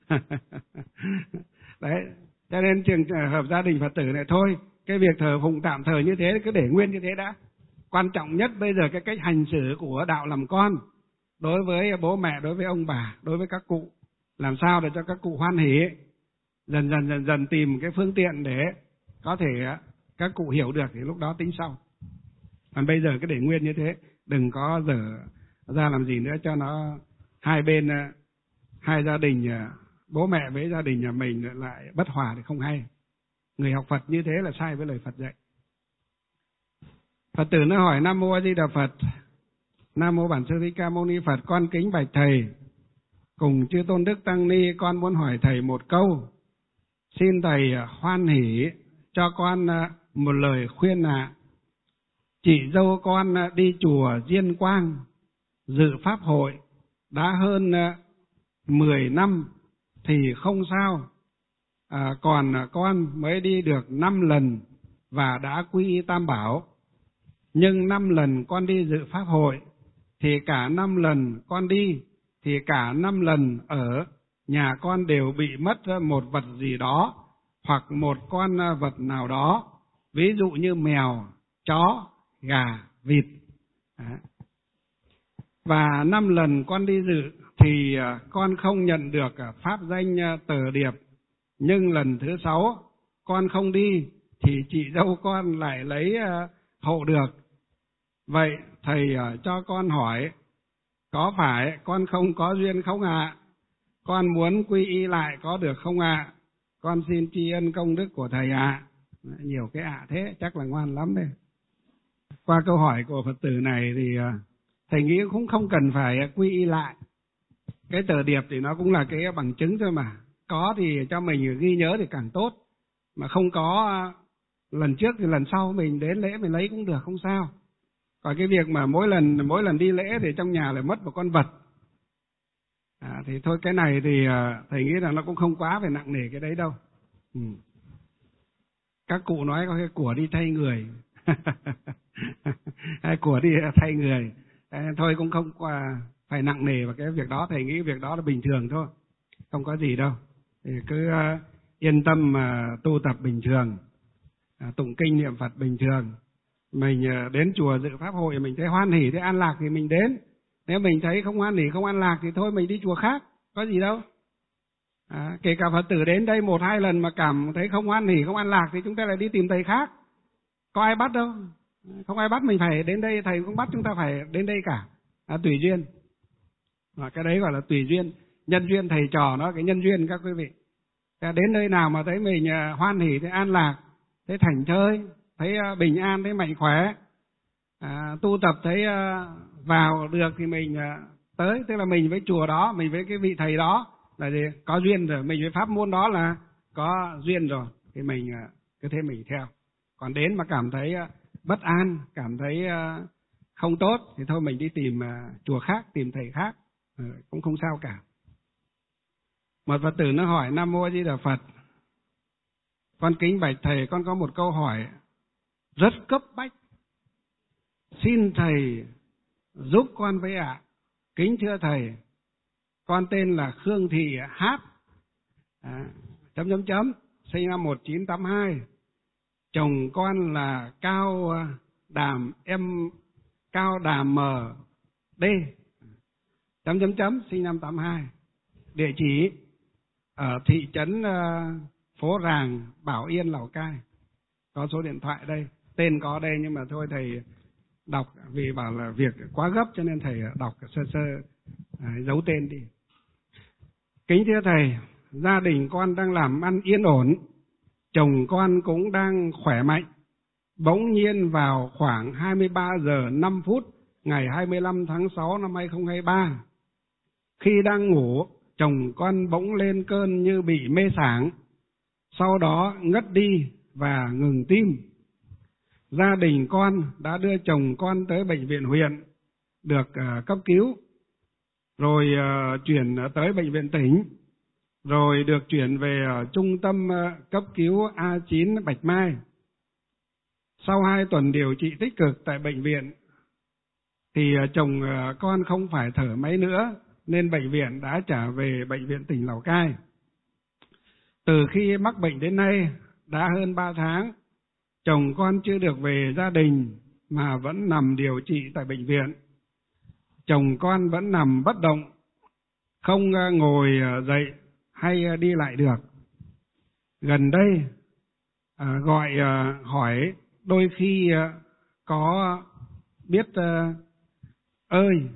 Đấy, cho nên trường hợp gia đình Phật tử này thôi, cái việc thờ phụng tạm thời như thế cứ để nguyên như thế đã. Quan trọng nhất bây giờ cái cách hành xử của đạo làm con đối với bố mẹ, đối với ông bà, đối với các cụ, làm sao để cho các cụ hoan hỉ, dần dần tìm cái phương tiện để có thể các cụ hiểu được thì lúc đó tính sau. Còn bây giờ cứ để nguyên như thế, đừng có ra làm gì nữa cho nó hai bên, hai gia đình, bố mẹ với gia đình nhà mình lại bất hòa thì không hay. Người học Phật như thế là sai với lời Phật dạy. Phật tử nó hỏi: Nam mô A Di Đà Phật. Nam mô Bản Sư Thích Ca Mâu Ni Phật. Con kính bạch thầy, cùng chư tôn đức tăng ni, con muốn hỏi thầy một câu. Xin thầy hoan hỷ cho con một lời khuyên ạ. Chị dâu con đi chùa Diên Quang dự pháp hội đã hơn 10 năm thì không sao. Còn con mới đi được 5 lần và đã quy y Tam Bảo. Nhưng 5 lần con đi dự pháp hội thì cả 5 lần con đi thì cả 5 lần ở nhà con đều bị mất một vật gì đó hoặc một con vật nào đó, ví dụ như mèo, chó, gà, vịt. Và 5 lần con đi dự thì con không nhận được pháp danh Tờ Điệp. Nhưng lần thứ 6 con không đi thì chị dâu con lại lấy hộ được. Vậy thầy cho con hỏi, có phải con không có duyên không ạ? Con muốn quy y lại có được không ạ? Con xin tri ân công đức của thầy ạ. Nhiều cái thế, chắc là ngoan lắm đây. Qua câu hỏi của Phật tử này thì thầy nghĩ cũng không cần phải quy y lại. Cái tờ điệp thì nó cũng là cái bằng chứng thôi mà. Có thì cho mình ghi nhớ thì càng tốt. Mà không có lần trước thì lần sau mình đến lễ mình lấy cũng được, không sao. Còn cái việc mà mỗi lần đi lễ thì trong nhà lại mất một con vật, thì thôi cái này thì thầy nghĩ là nó cũng không quá phải nặng nề cái đấy đâu. Các cụ nói có cái của đi thay người. Của đi thay người. Thôi cũng không phải nặng nề vào cái việc đó. Thầy nghĩ việc đó là bình thường thôi, không có gì đâu. Thì cứ yên tâm mà tu tập bình thường, tụng kinh niệm Phật bình thường. Mình đến chùa dự pháp hội mình thấy hoan hỉ, thấy an lạc thì mình đến. Nếu mình thấy không hoan hỉ, không an lạc thì thôi mình đi chùa khác, có gì đâu. Kể cả Phật tử đến đây 1-2 lần mà cảm thấy không hoan hỉ, không an lạc thì chúng ta lại đi tìm thầy khác. Có ai bắt đâu. Không ai bắt mình phải đến đây, thầy cũng bắt chúng ta phải đến đây cả. Tùy duyên. Cái đấy gọi là tùy duyên. Nhân duyên thầy trò nó cái nhân duyên các quý vị. Đến nơi nào mà thấy mình hoan hỉ, thấy an lạc, thấy thảnh thơi, thấy bình an, thấy mạnh khỏe, tu tập thấy vào được thì mình tới. Tức là mình với chùa đó, mình với cái vị thầy đó là gì? Có duyên rồi, mình với pháp môn đó là có duyên rồi, thì mình cứ thế mình theo. Còn đến mà cảm thấy bất an, cảm thấy không tốt thì thôi mình đi tìm chùa khác, tìm thầy khác, cũng không sao cả. Một Phật tử nó hỏi: Nam mô A Di Đà Phật. Con kính bạch thầy, con có một câu hỏi rất cấp bách, xin thầy giúp con với ạ. Kính thưa thầy, con tên là Khương Thị Hát, sinh năm 1982. Chồng con là Cao Đàm MD, sinh năm 82. Địa chỉ ở thị trấn Phố Ràng, Bảo Yên, Lào Cai. Có số điện thoại đây, tên có đây nhưng mà thôi thầy đọc vì bảo là việc quá gấp cho nên thầy đọc sơ giấu tên đi. Kính thưa thầy, gia đình con đang làm ăn yên ổn, chồng con cũng đang khỏe mạnh. Bỗng nhiên vào khoảng 23 giờ 5 phút ngày 25 tháng 6 năm 2023, khi đang ngủ, chồng con bỗng lên cơn như bị mê sảng, sau đó ngất đi và ngừng tim. Gia đình con đã đưa chồng con tới bệnh viện huyện, được cấp cứu, rồi chuyển tới bệnh viện tỉnh, rồi được chuyển về trung tâm cấp cứu A9 Bạch Mai. Sau 2 tuần điều trị tích cực tại bệnh viện, thì chồng con không phải thở máy nữa, nên bệnh viện đã trả về bệnh viện tỉnh Lào Cai. Từ khi mắc bệnh đến nay đã hơn 3 tháng, chồng con chưa được về gia đình mà vẫn nằm điều trị tại bệnh viện. Chồng con vẫn nằm bất động, không ngồi dậy hay đi lại được. Gần đây gọi hỏi đôi khi có biết ơi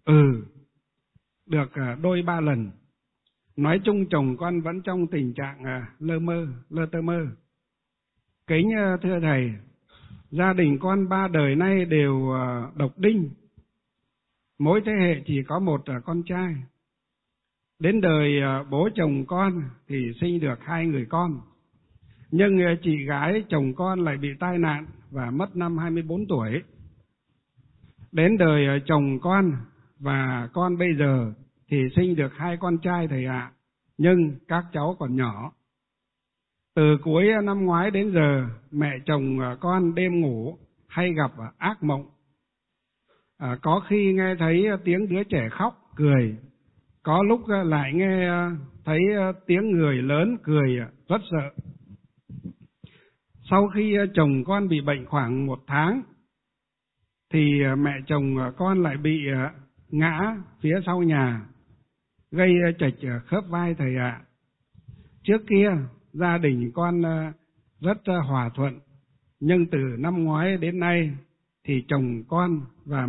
Được đôi ba lần. Nói chung chồng con vẫn trong tình trạng lơ tơ mơ. Kính thưa thầy, gia đình con 3 đời nay đều độc đinh. Mỗi thế hệ chỉ có một con trai. Đến đời bố chồng con thì sinh được 2 người con. Nhưng chị gái chồng con lại bị tai nạn và mất năm 24 tuổi. Đến đời chồng con và con bây giờ thì sinh được 2 con trai thầy ạ, nhưng các cháu còn nhỏ. Từ cuối năm ngoái đến giờ, mẹ chồng con đêm ngủ hay gặp ác mộng. Có khi nghe thấy tiếng đứa trẻ khóc, cười. Có lúc lại nghe thấy tiếng người lớn cười rất sợ. Sau khi chồng con bị bệnh khoảng 1 tháng, thì mẹ chồng con lại bị ngã phía sau nhà, gây chệch khớp vai thầy ạ. Trước kia, gia đình con rất hòa thuận, nhưng từ năm ngoái đến nay, thì chồng con và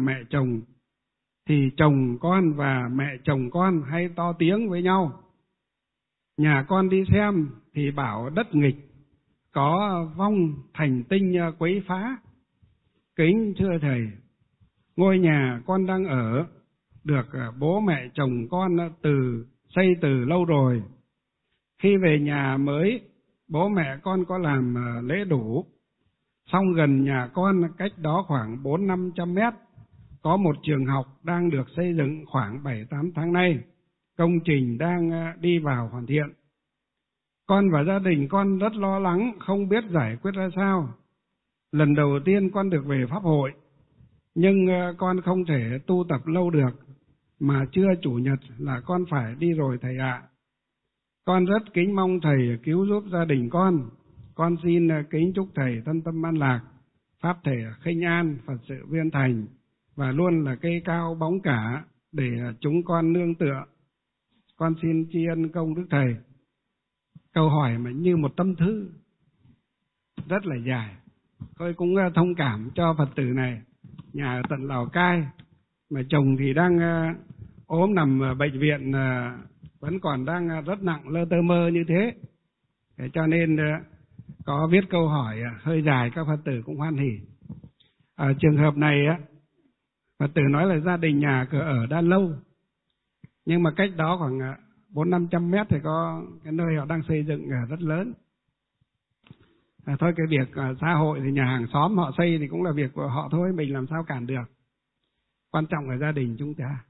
mẹ chồng con hay to tiếng với nhau. Nhà con đi xem thì bảo đất nghịch, có vong thành tinh quấy phá. Kính thưa thầy, ngôi nhà con đang ở được bố mẹ chồng con xây từ lâu rồi. Khi về nhà mới, bố mẹ con có làm lễ đủ. Xong gần nhà con cách đó khoảng 400-500 mét, có một trường học đang được xây dựng khoảng 7-8 tháng nay. Công trình đang đi vào hoàn thiện. Con và gia đình con rất lo lắng, không biết giải quyết ra sao. Lần đầu tiên con được về pháp hội, nhưng con không thể tu tập lâu được, mà trưa chủ nhật là con phải đi rồi thầy ạ. Con rất kính mong thầy cứu giúp gia đình con. Con xin kính chúc thầy thân tâm an lạc, pháp thể khinh an, Phật sự viên thành, và luôn là cây cao bóng cả để chúng con nương tựa. Con xin tri ân công đức thầy. Câu hỏi mà như một tâm thư, rất là dài. Tôi cũng thông cảm cho Phật tử này, nhà ở tận Lào Cai, mà chồng thì đang ốm nằm bệnh viện, vẫn còn đang rất nặng lơ tơ mơ như thế. Cho nên có viết câu hỏi hơi dài, các Phật tử cũng hoan hỉ. Ở trường hợp này, Phật tử nói là gia đình nhà cửa ở đã lâu, nhưng mà cách đó khoảng 400-500 mét thì có cái nơi họ đang xây dựng rất lớn. Thôi cái việc xã hội thì nhà hàng xóm họ xây thì cũng là việc của họ thôi, mình làm sao cản được. Quan trọng là gia đình chúng ta.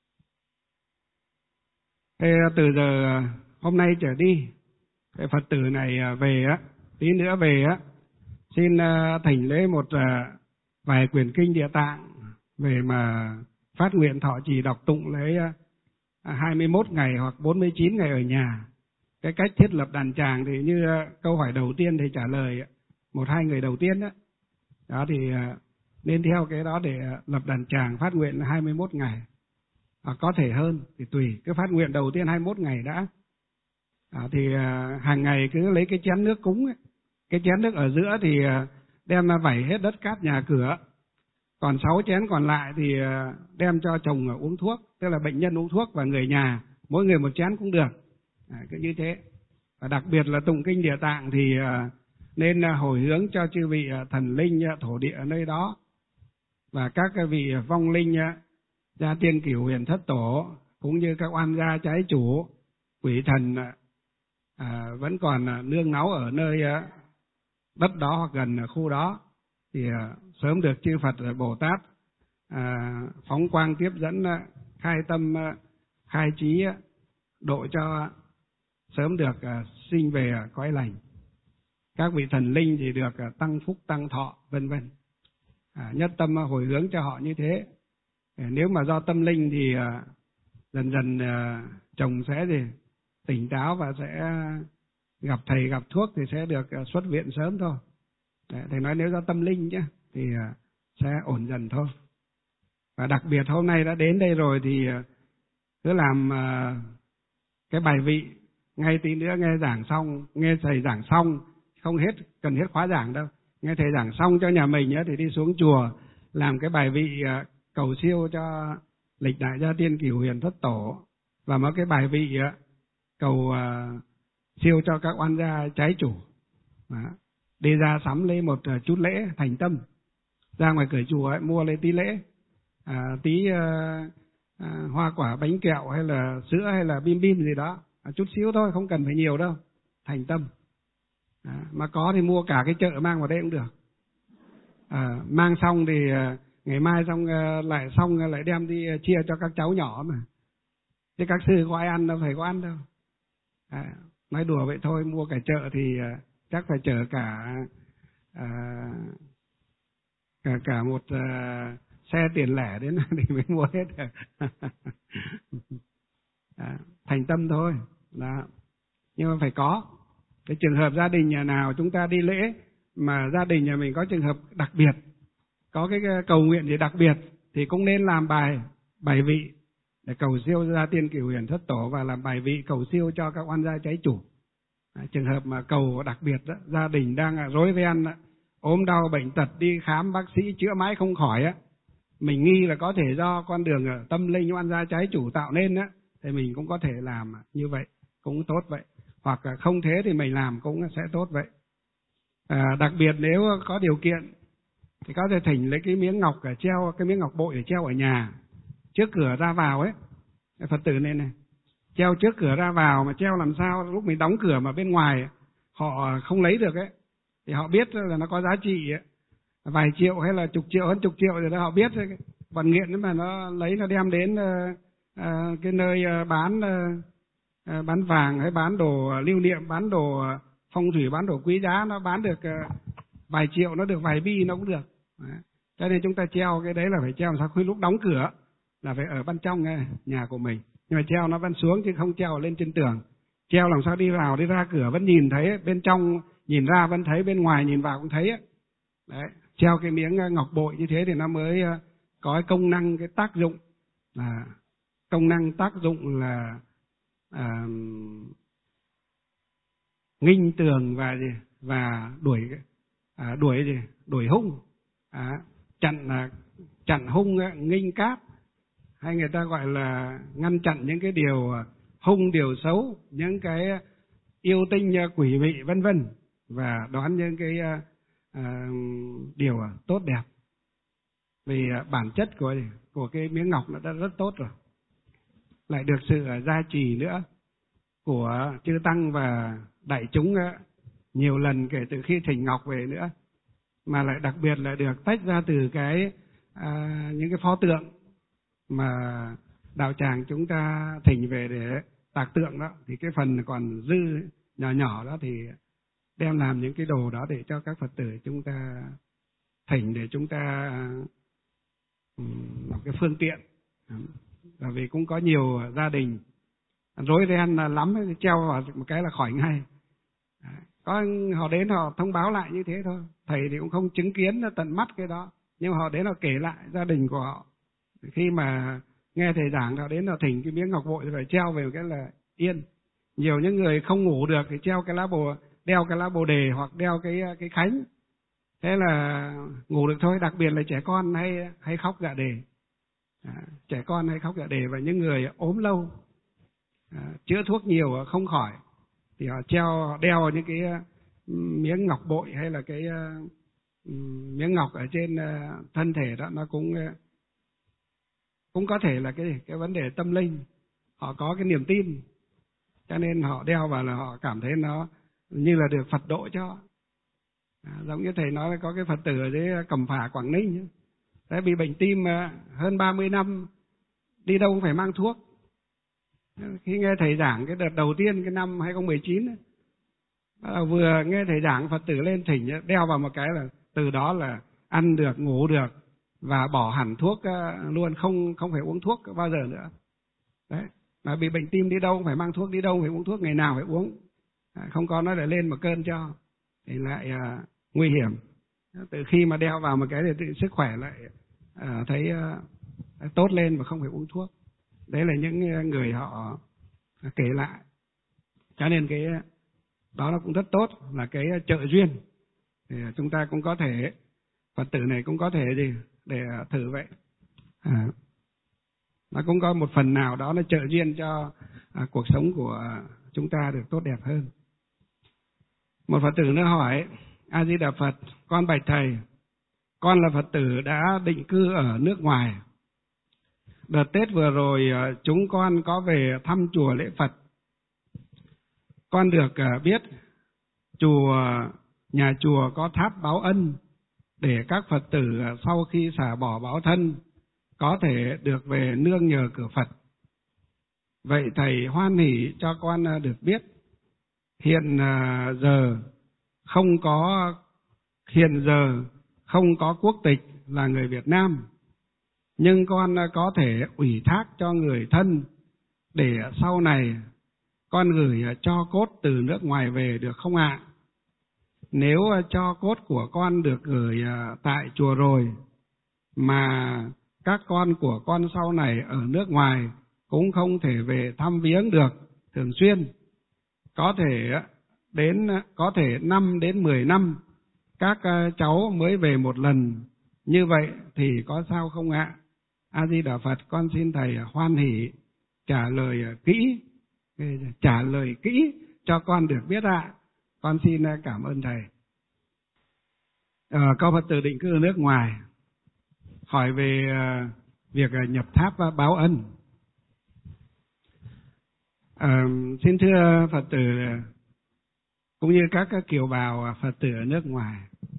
Thế từ giờ hôm nay trở đi, cái Phật tử này về tí nữa về xin thỉnh lễ một vài quyển kinh Địa Tạng về mà phát nguyện thọ trì đọc tụng lấy 21 ngày hoặc 49 ngày ở nhà. Cái cách thiết lập đàn tràng thì như câu hỏi đầu tiên thì trả lời 1-2 người đầu tiên đó thì nên theo cái đó để lập đàn tràng phát nguyện 21 ngày. Hoặc có thể hơn thì tùy, cứ phát nguyện đầu tiên 21 ngày đã. Thì hàng ngày cứ lấy cái chén nước cúng ấy. Cái chén nước ở giữa thì đem vẩy hết đất cát nhà cửa. Còn 6 chén còn lại thì đem cho chồng uống thuốc, tức là bệnh nhân uống thuốc và người nhà, mỗi người 1 chén cũng được. Cứ như thế. Và đặc biệt là tụng kinh Địa Tạng thì nên hồi hướng cho chư vị thần linh thổ địa ở nơi đó, và các vị vong linh gia tiên cửu huyền thất tổ, cũng như các oan gia trái chủ, quỷ thần vẫn còn nương náu ở nơi đất đó hoặc gần khu đó, thì sớm được chư Phật Bồ Tát phóng quang tiếp dẫn, khai tâm khai trí, độ cho sớm được sinh về cõi lành. Các vị thần linh thì được tăng phúc tăng thọ vân vân. Nhất tâm hồi hướng cho họ như thế. Nếu mà do tâm linh thì dần dần chồng sẽ tỉnh táo và sẽ gặp thầy gặp thuốc thì sẽ được xuất viện sớm thôi. Thầy nói nếu do tâm linh chứ thì sẽ ổn dần thôi. Và đặc biệt hôm nay đã đến đây rồi thì cứ làm cái bài vị, ngay tí nữa nghe giảng xong, nghe thầy giảng xong, không cần hết khóa giảng đâu. Nghe thầy giảng xong cho nhà mình thì đi xuống chùa làm cái bài vị cầu siêu cho lịch đại gia tiên cửu huyền thất tổ và một cái bài vị cầu siêu cho các oan gia trái chủ. Đó. Đi ra sắm lấy một chút lễ thành tâm, ra ngoài cửa chùa ấy, mua lấy tí lễ, tí hoa quả bánh kẹo hay là sữa hay là bim bim gì đó, chút xíu thôi, không cần phải nhiều đâu, thành tâm. Mà có thì mua cả cái chợ mang vào đây cũng được. Mang xong thì ngày mai xong lại đem đi chia cho các cháu nhỏ mà. Chứ các sư có ai ăn đâu, phải có ăn đâu. Nói đùa vậy thôi, mua cả chợ thì chắc phải chở cả một xe tiền lẻ đến thì mới mua hết được. Thành tâm thôi. Đó. Nhưng mà phải có. Cái trường hợp gia đình nhà nào chúng ta đi lễ mà gia đình nhà mình có trường hợp đặc biệt, có cái cầu nguyện gì đặc biệt thì cũng nên làm bài vị để cầu siêu gia tiên cửu huyền thất tổ và làm bài vị cầu siêu cho các oan gia trái chủ. Trường hợp mà cầu đặc biệt đó, gia đình đang rối ren, ốm đau bệnh tật đi khám bác sĩ chữa mãi không khỏi á, mình nghi là có thể do con đường tâm linh oan gia trái chủ tạo nên á, thì mình cũng có thể làm như vậy, cũng tốt vậy. Hoặc không thế thì mình làm cũng sẽ tốt vậy. Đặc biệt nếu có điều kiện thì có thể thỉnh lấy cái miếng ngọc treo, cái miếng ngọc bội để treo ở nhà trước cửa ra vào ấy. Phật tử này treo trước cửa ra vào, mà treo làm sao lúc mình đóng cửa mà bên ngoài họ không lấy được ấy, thì họ biết là nó có giá trị ấy. Vài triệu hay là chục triệu, hơn chục triệu rồi đó, họ biết rồi. Còn nghiện mà nó lấy, nó đem đến cái nơi bán vàng hay bán đồ lưu niệm, bán đồ phong thủy, bán đồ quý giá, nó bán được vài triệu, nó được vài bi nó cũng được. Đấy. Cho nên chúng ta treo cái đấy là phải treo làm sao khi lúc đóng cửa là phải ở bên trong nhà của mình, nhưng mà treo nó vẫn xuống chứ không treo lên trên tường. Treo làm sao đi vào đi ra cửa vẫn nhìn thấy, bên trong nhìn ra vẫn thấy, bên ngoài nhìn vào cũng thấy ấy. Đấy, treo cái miếng ngọc bội như thế thì nó mới có cái công năng, cái tác dụng công năng tác dụng là nghinh tường và đuổi hung, chặn hung, nghinh cát, hay người ta gọi là ngăn chặn những cái điều hung, điều xấu, những cái yêu tinh quỷ mị vân vân, và đón những cái điều tốt đẹp. Vì bản chất của cái miếng ngọc nó đã rất tốt rồi, lại được sự gia trì nữa của chư tăng và đại chúng nhiều lần kể từ khi thỉnh ngọc về nữa, mà lại đặc biệt là được tách ra từ những cái pho tượng mà đạo tràng chúng ta thỉnh về để tạc tượng đó, thì cái phần còn dư nhỏ nhỏ đó thì đem làm những cái đồ đó để cho các Phật tử chúng ta thỉnh, để chúng ta một cái phương tiện. Bởi vì cũng có nhiều gia đình rối ren lắm, treo vào một cái là khỏi ngay. Có họ đến họ thông báo lại như thế thôi, thầy thì cũng không chứng kiến tận mắt cái đó, nhưng mà họ đến họ kể lại gia đình của họ. Khi mà nghe thầy giảng, họ đến họ thỉnh cái miếng ngọc bội rồi treo về một cái là yên. Nhiều những người không ngủ được thì treo cái lá bồ, đeo cái lá bồ đề hoặc đeo cái khánh, thế là ngủ được thôi. Đặc biệt là trẻ con hay khóc dạ đề, trẻ con hay khóc dạ đề, và những người ốm lâu, chữa thuốc nhiều không khỏi, thì họ họ đeo những cái miếng ngọc bội hay là cái miếng ngọc ở trên thân thể đó, nó cũng có thể là cái vấn đề tâm linh. Họ có cái niềm tin, cho nên họ đeo vào là họ cảm thấy nó như là được Phật độ cho. Giống như thầy nói là có cái Phật tử ở dưới Cẩm Phả, Quảng Ninh, thế bị bệnh tim hơn 30 năm, đi đâu cũng phải mang thuốc. Khi nghe thầy giảng cái đợt đầu tiên cái năm 2019 vừa nghe thầy giảng, Phật tử lên thỉnh đeo vào một cái là từ đó là ăn được, ngủ được và bỏ hẳn thuốc luôn, không phải uống thuốc bao giờ nữa. Đấy, mà bị bệnh tim đi đâu cũng phải mang thuốc, đi đâu cũng phải uống thuốc, ngày nào phải uống, không có nó lại lên một cơn cho thì lại nguy hiểm. Từ khi mà đeo vào một cái thì sức khỏe lại thấy tốt lên và không phải uống thuốc. Đấy là những người họ kể lại. Cho nên cái đó nó cũng rất tốt, là cái trợ duyên. Thì chúng ta cũng có thể, Phật tử này cũng có thể để thử vậy. nó cũng có một phần nào đó nó trợ duyên cho cuộc sống của chúng ta được tốt đẹp hơn. Một Phật tử nữa hỏi: A Di Đà Phật, con bạch thầy, con là Phật tử đã định cư ở nước ngoài. Đợt Tết vừa rồi chúng con có về thăm chùa lễ Phật. Con được biết nhà chùa có tháp báo ân để các Phật tử sau khi xả bỏ báo thân có thể được về nương nhờ cửa Phật. Vậy thầy hoan hỷ cho con được biết, hiện giờ không có quốc tịch là người Việt Nam, nhưng con có thể ủy thác cho người thân để sau này con gửi cho cốt từ nước ngoài về được không ạ? Nếu cho cốt của con được gửi tại chùa rồi mà các con của con sau này ở nước ngoài cũng không thể về thăm viếng được thường xuyên, có thể 5 đến 10 năm các cháu mới về một lần, như vậy thì có sao không ạ? A Di Đà Phật, con xin thầy hoan hỷ trả lời kỹ cho con được biết ạ. Con xin cảm ơn thầy. Có Phật tử định cư ở nước ngoài hỏi về việc nhập tháp báo ân. Xin thưa Phật tử cũng như các kiều bào Phật tử ở nước ngoài,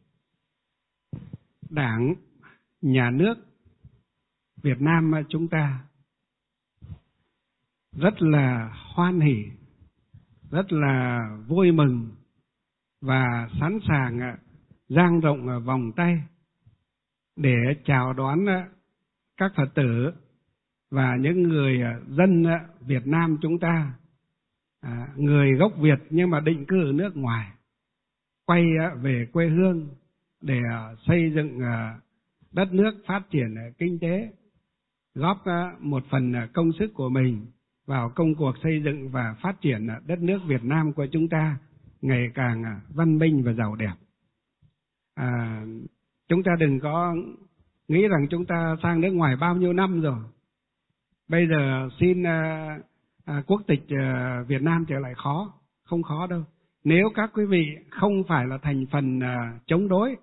Đảng, Nhà nước Việt Nam chúng ta rất là hoan hỉ, rất là vui mừng và sẵn sàng dang rộng vòng tay để chào đón các Phật tử và những người dân Việt Nam chúng ta, người gốc Việt nhưng mà định cư ở nước ngoài, quay về quê hương để xây dựng đất nước, phát triển kinh tế, góp một phần công sức của mình vào công cuộc xây dựng và phát triển đất nước Việt Nam của chúng ta ngày càng văn minh và giàu đẹp. Chúng ta đừng có nghĩ rằng chúng ta sang nước ngoài bao nhiêu năm rồi, bây giờ xin quốc tịch Việt Nam trở lại khó. Không khó đâu. Nếu các quý vị không phải là thành phần chống đối,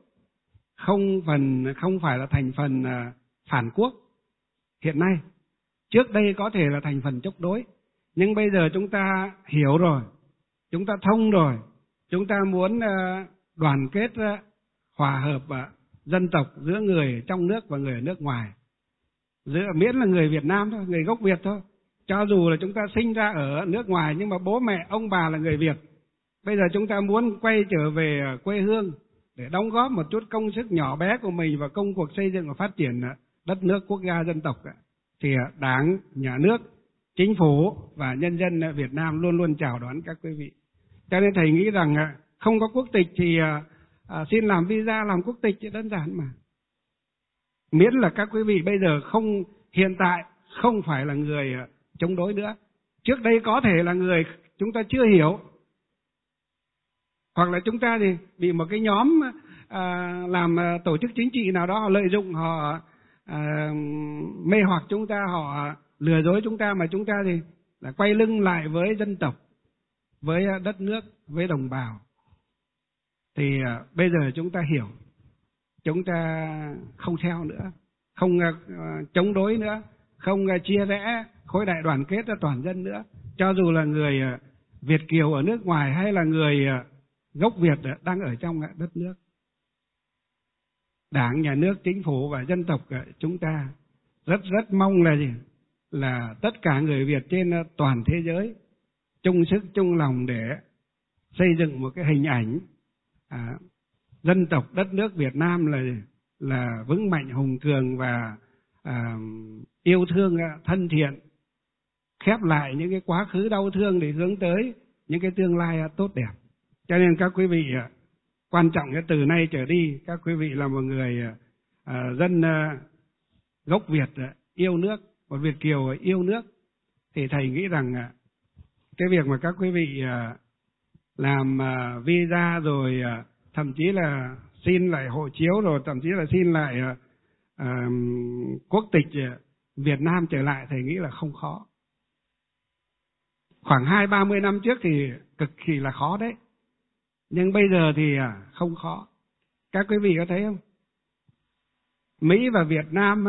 không phải là thành phần phản quốc hiện nay, trước đây có thể là thành phần chống đối, nhưng bây giờ chúng ta hiểu rồi, chúng ta thông rồi, chúng ta muốn đoàn kết hòa hợp dân tộc giữa người trong nước và người ở nước ngoài, miễn là người Việt Nam thôi, người gốc Việt thôi. Cho dù là chúng ta sinh ra ở nước ngoài nhưng mà bố mẹ ông bà là người Việt, bây giờ chúng ta muốn quay trở về quê hương để đóng góp một chút công sức nhỏ bé của mình vào công cuộc xây dựng và phát triển đất nước, quốc gia, dân tộc, thì Đảng, Nhà nước, Chính phủ và nhân dân Việt Nam luôn luôn chào đón các quý vị. Cho nên thầy nghĩ rằng không có quốc tịch thì xin làm visa làm quốc tịch, đơn giản mà. Miễn là các quý vị bây giờ hiện tại không phải là người chống đối nữa. Trước đây có thể là người chúng ta chưa hiểu, hoặc là chúng ta thì bị một cái nhóm làm tổ chức chính trị nào đó họ lợi dụng, họ mê hoặc chúng ta, họ lừa dối chúng ta, mà chúng ta thì là quay lưng lại với dân tộc, với đất nước, với đồng bào. Thì bây giờ chúng ta hiểu, chúng ta không theo nữa, không chống đối nữa, không chia rẽ khối đại đoàn kết toàn dân nữa. Cho dù là người Việt kiều ở nước ngoài hay là người gốc Việt đang ở trong đất nước, Đảng, Nhà nước, Chính phủ và dân tộc chúng ta rất mong là gì? Là tất cả người Việt trên toàn thế giới chung sức chung lòng để xây dựng một cái hình ảnh dân tộc đất nước Việt Nam là vững mạnh, hùng cường và yêu thương, thân thiện, khép lại những cái quá khứ đau thương để hướng tới những cái tương lai tốt đẹp. Cho nên các quý vị, quan trọng cái từ nay trở đi, các quý vị là một người dân gốc Việt yêu nước, một Việt kiều yêu nước, thì thầy nghĩ rằng cái việc mà các quý vị làm visa rồi thậm chí là xin lại hộ chiếu, rồi thậm chí là xin lại quốc tịch Việt Nam trở lại thầy nghĩ là không khó. Khoảng 20-30 năm trước thì cực kỳ là khó đấy. Nhưng bây giờ thì không khó. Các quý vị có thấy không? Mỹ và Việt Nam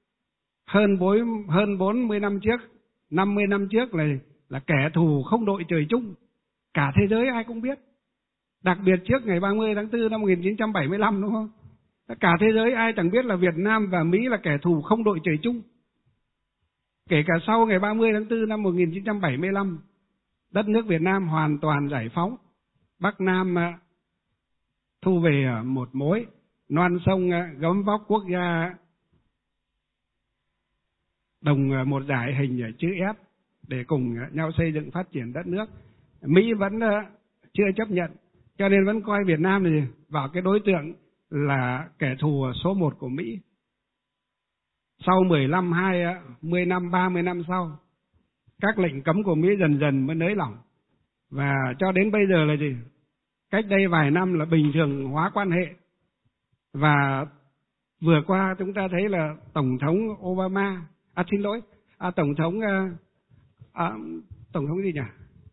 hơn 40 năm trước, 50 năm trước là kẻ thù không đội trời chung. Cả thế giới ai cũng biết. Đặc biệt trước ngày 30 tháng 4 năm 1975 đúng không? Cả thế giới ai chẳng biết là Việt Nam và Mỹ là kẻ thù không đội trời chung. Kể cả sau ngày 30 tháng 4 năm 1975, đất nước Việt Nam hoàn toàn giải phóng. Bắc Nam thu về một mối, non sông gấm vóc quốc gia đồng một dải hình chữ S để cùng nhau xây dựng phát triển đất nước. Mỹ vẫn chưa chấp nhận, cho nên vẫn coi Việt Nam thì vào cái đối tượng là kẻ thù số 1 của Mỹ. Sau 15, 20 năm, 30 năm sau, các lệnh cấm của Mỹ dần dần mới nới lỏng. Và cho đến bây giờ là gì? Cách đây vài năm là bình thường hóa quan hệ. Và vừa qua chúng ta thấy là Tổng thống Obama, Tổng thống gì nhỉ?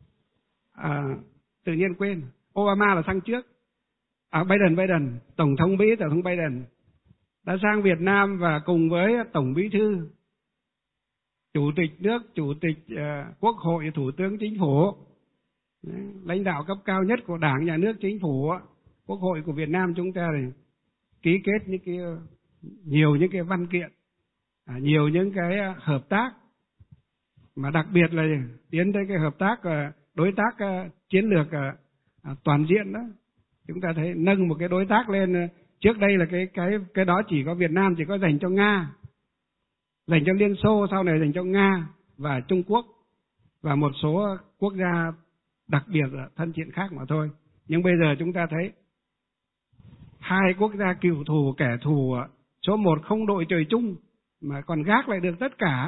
Tự nhiên quên. Obama là sang trước. Biden, Tổng thống Mỹ, Tổng thống Biden đã sang Việt Nam và cùng với Tổng Bí thư, Chủ tịch nước, Chủ tịch Quốc hội, Thủ tướng Chính phủ, lãnh đạo cấp cao nhất của Đảng, Nhà nước, Chính phủ, Quốc hội của Việt Nam chúng ta này ký kết nhiều những cái văn kiện, nhiều những cái hợp tác, mà đặc biệt là tiến tới cái hợp tác đối tác chiến lược toàn diện đó. Chúng ta thấy nâng một cái đối tác lên, trước đây là cái đó chỉ có Việt Nam chỉ có dành cho Nga, dành cho Liên Xô, sau này dành cho Nga và Trung Quốc và một số quốc gia đặc biệt thân thiện khác mà thôi. Nhưng bây giờ chúng ta thấy hai quốc gia cựu thù, kẻ thù số 1 không đội trời chung mà còn gác lại được tất cả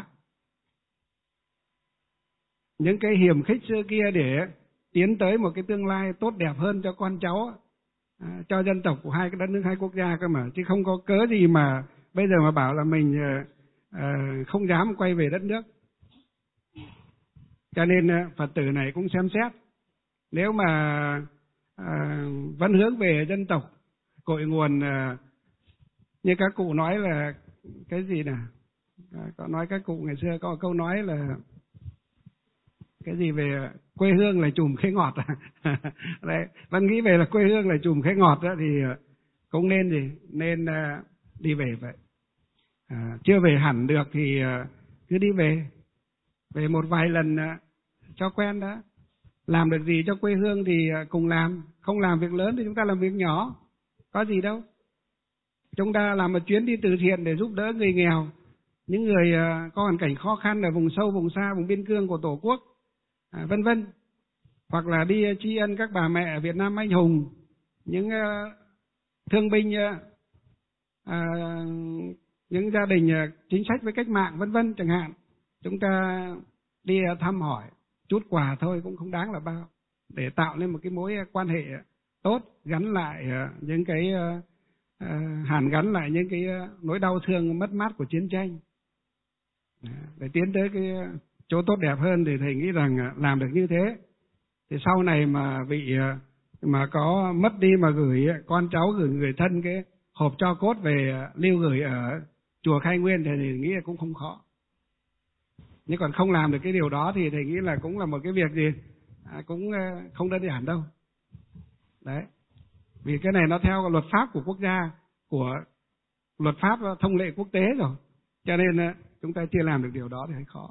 những cái hiềm khích xưa kia để tiến tới một cái tương lai tốt đẹp hơn cho con cháu, cho dân tộc của hai cái đất nước, hai quốc gia cơ mà, chứ không có cớ gì mà bây giờ mà bảo là mình không dám quay về đất nước. Cho nên Phật tử này cũng xem xét, nếu mà vẫn hướng về dân tộc, cội nguồn, như các cụ nói là cái gì nè, có nói các cụ ngày xưa có câu nói là cái gì về quê hương là chùm khế ngọt. Đấy, vẫn nghĩ về là quê hương là chùm khế ngọt đó, thì cũng nên đi về vậy. Chưa về hẳn được thì cứ đi về một vài lần cho quen đó. Làm được gì cho quê hương thì cùng làm, không làm việc lớn thì chúng ta làm việc nhỏ, có gì đâu. Chúng ta làm một chuyến đi từ thiện để giúp đỡ người nghèo, những người có hoàn cảnh khó khăn ở vùng sâu, vùng xa, vùng biên cương của Tổ quốc, vân vân. Hoặc là đi tri ân các bà mẹ ở Việt Nam anh hùng, những thương binh, những gia đình chính sách với cách mạng, vân vân chẳng hạn. Chúng ta đi thăm hỏi, chút quà thôi cũng không đáng là bao, để tạo nên một cái mối quan hệ tốt, gắn lại những cái hàn gắn lại những cái nỗi đau thương mất mát của chiến tranh, để tiến tới cái chỗ tốt đẹp hơn. Thì thầy nghĩ rằng làm được như thế thì sau này mà mà có mất đi mà gửi con cháu, gửi người thân cái hộp tro cốt về lưu gửi ở chùa Khai Nguyên thì thầy nghĩ là cũng không khó. Nhưng còn không làm được cái điều đó thì thầy nghĩ là cũng là một cái việc gì cũng không đơn giản đâu. Đấy. Vì cái này nó theo luật pháp của quốc gia, của luật pháp thông lệ quốc tế rồi. Cho nên chúng ta chưa làm được điều đó thì hơi khó.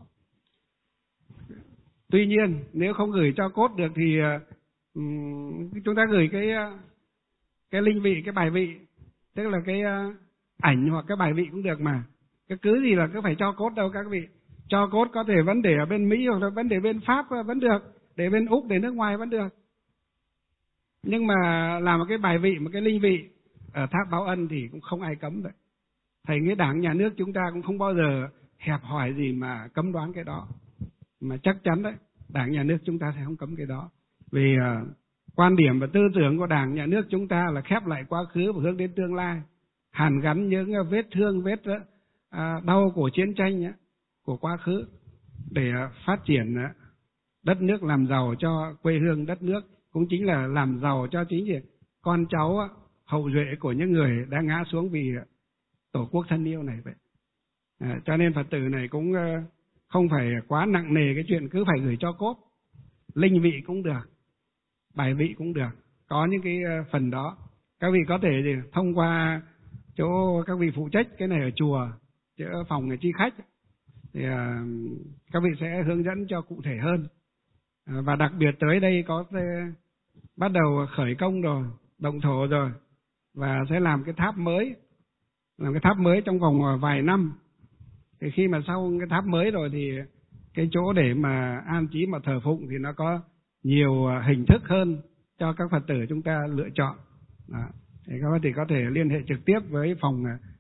Tuy nhiên nếu không gửi cho cốt được thì chúng ta gửi cái linh vị, cái bài vị, tức là cái ảnh hoặc cái bài vị cũng được mà. Cái cứ gì là cứ phải cho cốt đâu các vị. Cho cốt có thể vẫn để ở bên Mỹ hoặc là vẫn để bên Pháp vẫn được, để bên Úc, để nước ngoài vẫn được. Nhưng mà làm một cái bài vị, một cái linh vị ở tháp báo ân thì cũng không ai cấm đấy. Thầy nghĩ Đảng, Nhà nước chúng ta cũng không bao giờ hẹp hòi gì mà cấm đoán cái đó. Mà chắc chắn đấy, Đảng, Nhà nước chúng ta sẽ không cấm cái đó. Vì quan điểm và tư tưởng của Đảng, Nhà nước chúng ta là khép lại quá khứ và hướng đến tương lai, hàn gắn những vết thương, vết đau của chiến tranh của quá khứ để phát triển đất nước, làm giàu cho quê hương đất nước, cũng chính là làm giàu cho chính con cháu hậu duệ của những người đã ngã xuống vì tổ quốc thân yêu này vậy. Cho nên Phật tử này cũng không phải quá nặng nề cái chuyện cứ phải gửi cho cốt, linh vị cũng được, bài vị cũng được, có những cái phần đó các vị có thể thông qua chỗ các vị phụ trách cái này ở chùa, chỗ phòng chi khách thì các vị sẽ hướng dẫn cho cụ thể hơn. Và đặc biệt tới đây có bắt đầu khởi công rồi, động thổ rồi, và sẽ làm cái tháp mới trong vòng vài năm. Thì khi mà sau cái tháp mới rồi thì cái chỗ để mà an trí mà thờ phụng thì nó có nhiều hình thức hơn cho các Phật tử chúng ta lựa chọn. Đó. Thì các Phật tử có thể liên hệ trực tiếp với phòng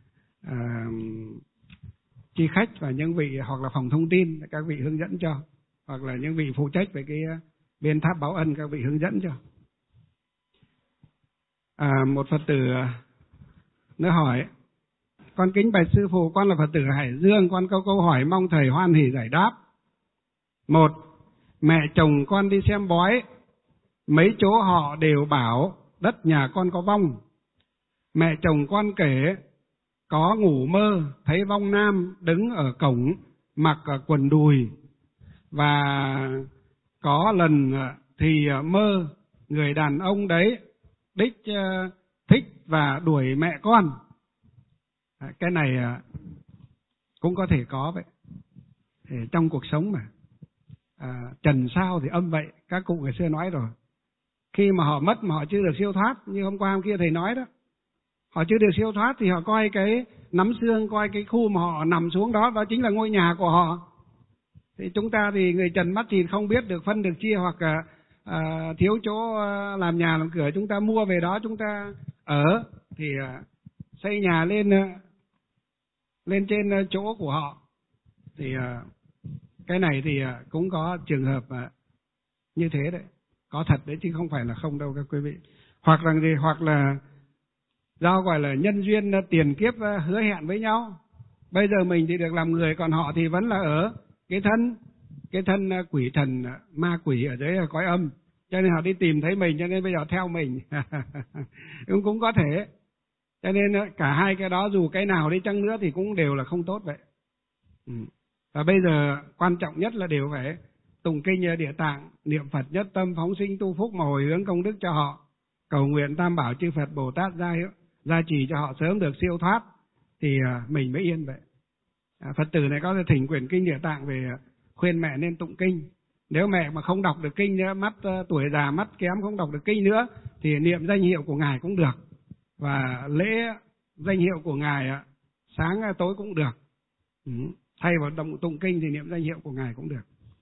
chi khách và những vị, hoặc là phòng thông tin các vị hướng dẫn cho, hoặc là những vị phụ trách về cái bên tháp báo ân các vị hướng dẫn cho. Một Phật tử nữa hỏi: con kính bạch sư phụ, con là Phật tử Hải Dương, con có câu hỏi mong thầy hoan hỉ giải đáp. 1. Mẹ chồng con đi xem bói, mấy chỗ họ đều bảo đất nhà con có vong. Mẹ chồng con kể có ngủ mơ thấy vong nam đứng ở cổng mặc quần đùi, và có lần thì mơ người đàn ông đấy đích thích và đuổi mẹ con. Cái này cũng có thể có vậy. Thì trong cuộc sống mà trần sao thì âm vậy, các cụ ngày xưa nói rồi. Khi mà họ mất mà họ chưa được siêu thoát, như hôm qua hôm kia thầy nói đó, họ chưa được siêu thoát thì họ coi cái nắm xương, coi cái khu mà họ nằm xuống đó, đó chính là ngôi nhà của họ. Thì chúng ta thì người trần mắt thì không biết được phân được chia, hoặc thiếu chỗ làm nhà làm cửa, chúng ta mua về đó chúng ta ở, thì xây nhà lên trên chỗ của họ. Thì cái này thì cũng có trường hợp như thế đấy, có thật đấy chứ không phải là không đâu các quý vị. Hoặc là do gọi là nhân duyên tiền kiếp hứa hẹn với nhau. Bây giờ mình thì được làm người, còn họ thì vẫn là ở cái thân quỷ thần ma quỷ ở dưới cõi âm, cho nên họ đi tìm thấy mình, cho nên bây giờ theo mình. cũng có thể. Cho nên cả hai cái đó dù cái nào đi chăng nữa thì cũng đều là không tốt vậy. Và bây giờ quan trọng nhất là đều phải tụng kinh Địa Tạng, niệm Phật nhất tâm, phóng sinh tu phúc mà hồi hướng công đức cho họ, cầu nguyện Tam Bảo chư Phật Bồ Tát gia trì cho họ sớm được siêu thoát, thì mình mới yên vậy. Phật tử này có thể thỉnh quyển kinh Địa Tạng về khuyên mẹ nên tụng kinh. Nếu mẹ mà không đọc được kinh nữa, mắt tuổi già mắt kém không đọc được kinh nữa, thì niệm danh hiệu của Ngài cũng được, và lễ danh hiệu của Ngài sáng tối cũng được. Thay vào tụng kinh thì niệm danh hiệu của Ngài cũng được.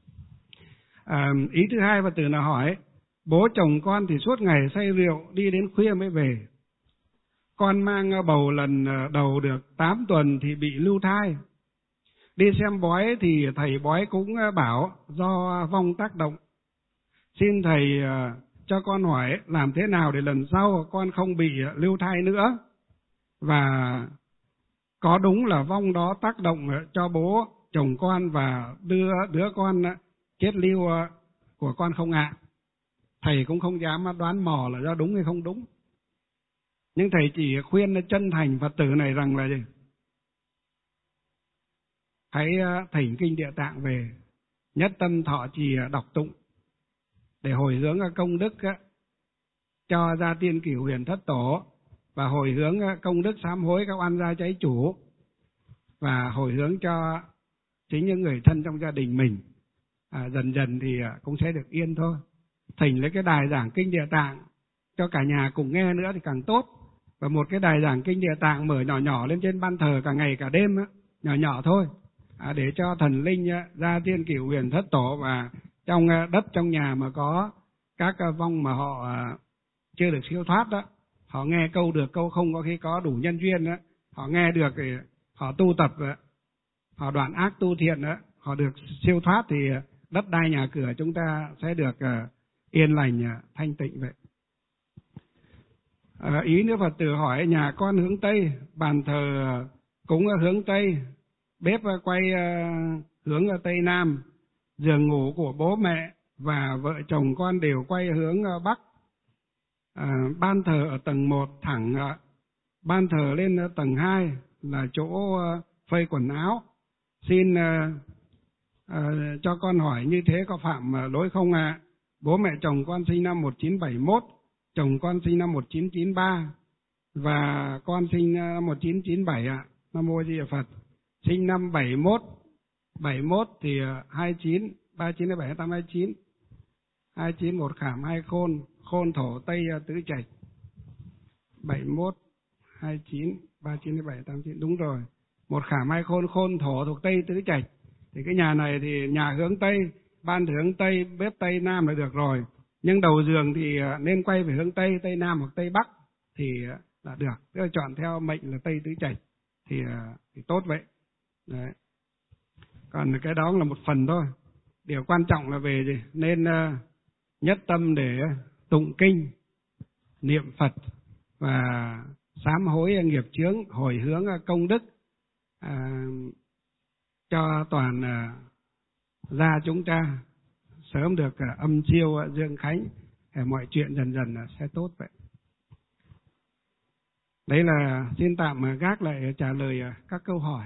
Ý thứ hai Phật tử nào hỏi: bố chồng con thì suốt ngày say rượu, đi đến khuya mới về. Con mang bầu lần đầu được 8 tuần thì bị lưu thai. Đi xem bói thì thầy bói cũng bảo do vong tác động. Xin thầy cho con hỏi làm thế nào để lần sau con không bị lưu thai nữa, và có đúng là vong đó tác động cho bố chồng con và đưa đứa con chết lưu của con không ạ? Thầy cũng không dám đoán mò là do đúng hay không đúng, nhưng thầy chỉ khuyên chân thành Phật tử này rằng là gì? Hãy thỉnh kinh Địa Tạng về, nhất tâm thọ trì đọc tụng để hồi hướng công đức cho gia tiên cửu huyền thất tổ, và hồi hướng công đức sám hối các oan gia cháy chủ, và hồi hướng cho chính những người thân trong gia đình mình. Dần dần thì cũng sẽ được yên thôi. Thỉnh lấy cái đài giảng kinh Địa Tạng cho cả nhà cùng nghe nữa thì càng tốt. Và một cái đài giảng kinh Địa Tạng mở nhỏ nhỏ lên trên ban thờ cả ngày cả đêm, nhỏ nhỏ thôi, để cho thần linh gia tiên cửu huyền thất tổ, và trong đất trong nhà mà có các vong mà họ chưa được siêu thoát đó, họ nghe câu được câu không, có khi có đủ nhân duyên đó, họ nghe được thì họ tu tập, họ đoạn ác tu thiện đó, họ được siêu thoát, thì đất đai nhà cửa chúng ta sẽ được yên lành thanh tịnh vậy. Ý nữa Phật tử hỏi: nhà con hướng Tây, bàn thờ cũng hướng Tây, bếp quay hướng Tây Nam, giường ngủ của bố mẹ và vợ chồng con đều quay hướng Bắc. Ban thờ ở tầng 1 thẳng, ban thờ lên tầng 2 là chỗ phơi quần áo. Xin cho con hỏi như thế có phạm lỗi không ạ? Bố mẹ chồng con sinh năm 1971, chồng con sinh năm 1993 và con sinh năm 1997 ạ. Nam mô Di Đà Phật. Sinh năm 71 thì 29, 39 27 28 29. 29 một khảm hai khôn, khôn thổ Tây tứ trạch. 71 29 39 27 89 đúng rồi. Một khảm hai khôn, khôn thổ thuộc Tây tứ trạch. Thì cái nhà này thì nhà hướng Tây, ban thờ hướng Tây, bếp Tây Nam là được rồi. Nhưng đầu giường thì nên quay về hướng Tây, Tây Nam hoặc Tây Bắc thì là được. Tức là chọn theo mệnh là Tây tứ trạch thì tốt vậy. Đấy. Còn cái đó là một phần thôi. Điều quan trọng là về gì? Nên nhất tâm để tụng kinh, niệm Phật và sám hối nghiệp chướng, hồi hướng công đức cho toàn gia chúng ta sớm được âm siêu dương khánh, mọi chuyện dần dần sẽ tốt vậy. Đấy là xin tạm gác lại trả lời các câu hỏi.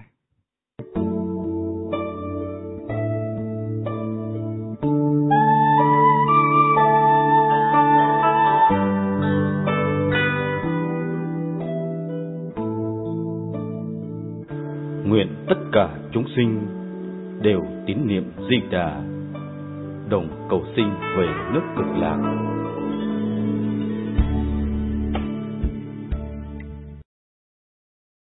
Nguyện tất cả chúng sinh đều tín niệm Di Đà, đồng cầu sinh về nước Cực Lạc.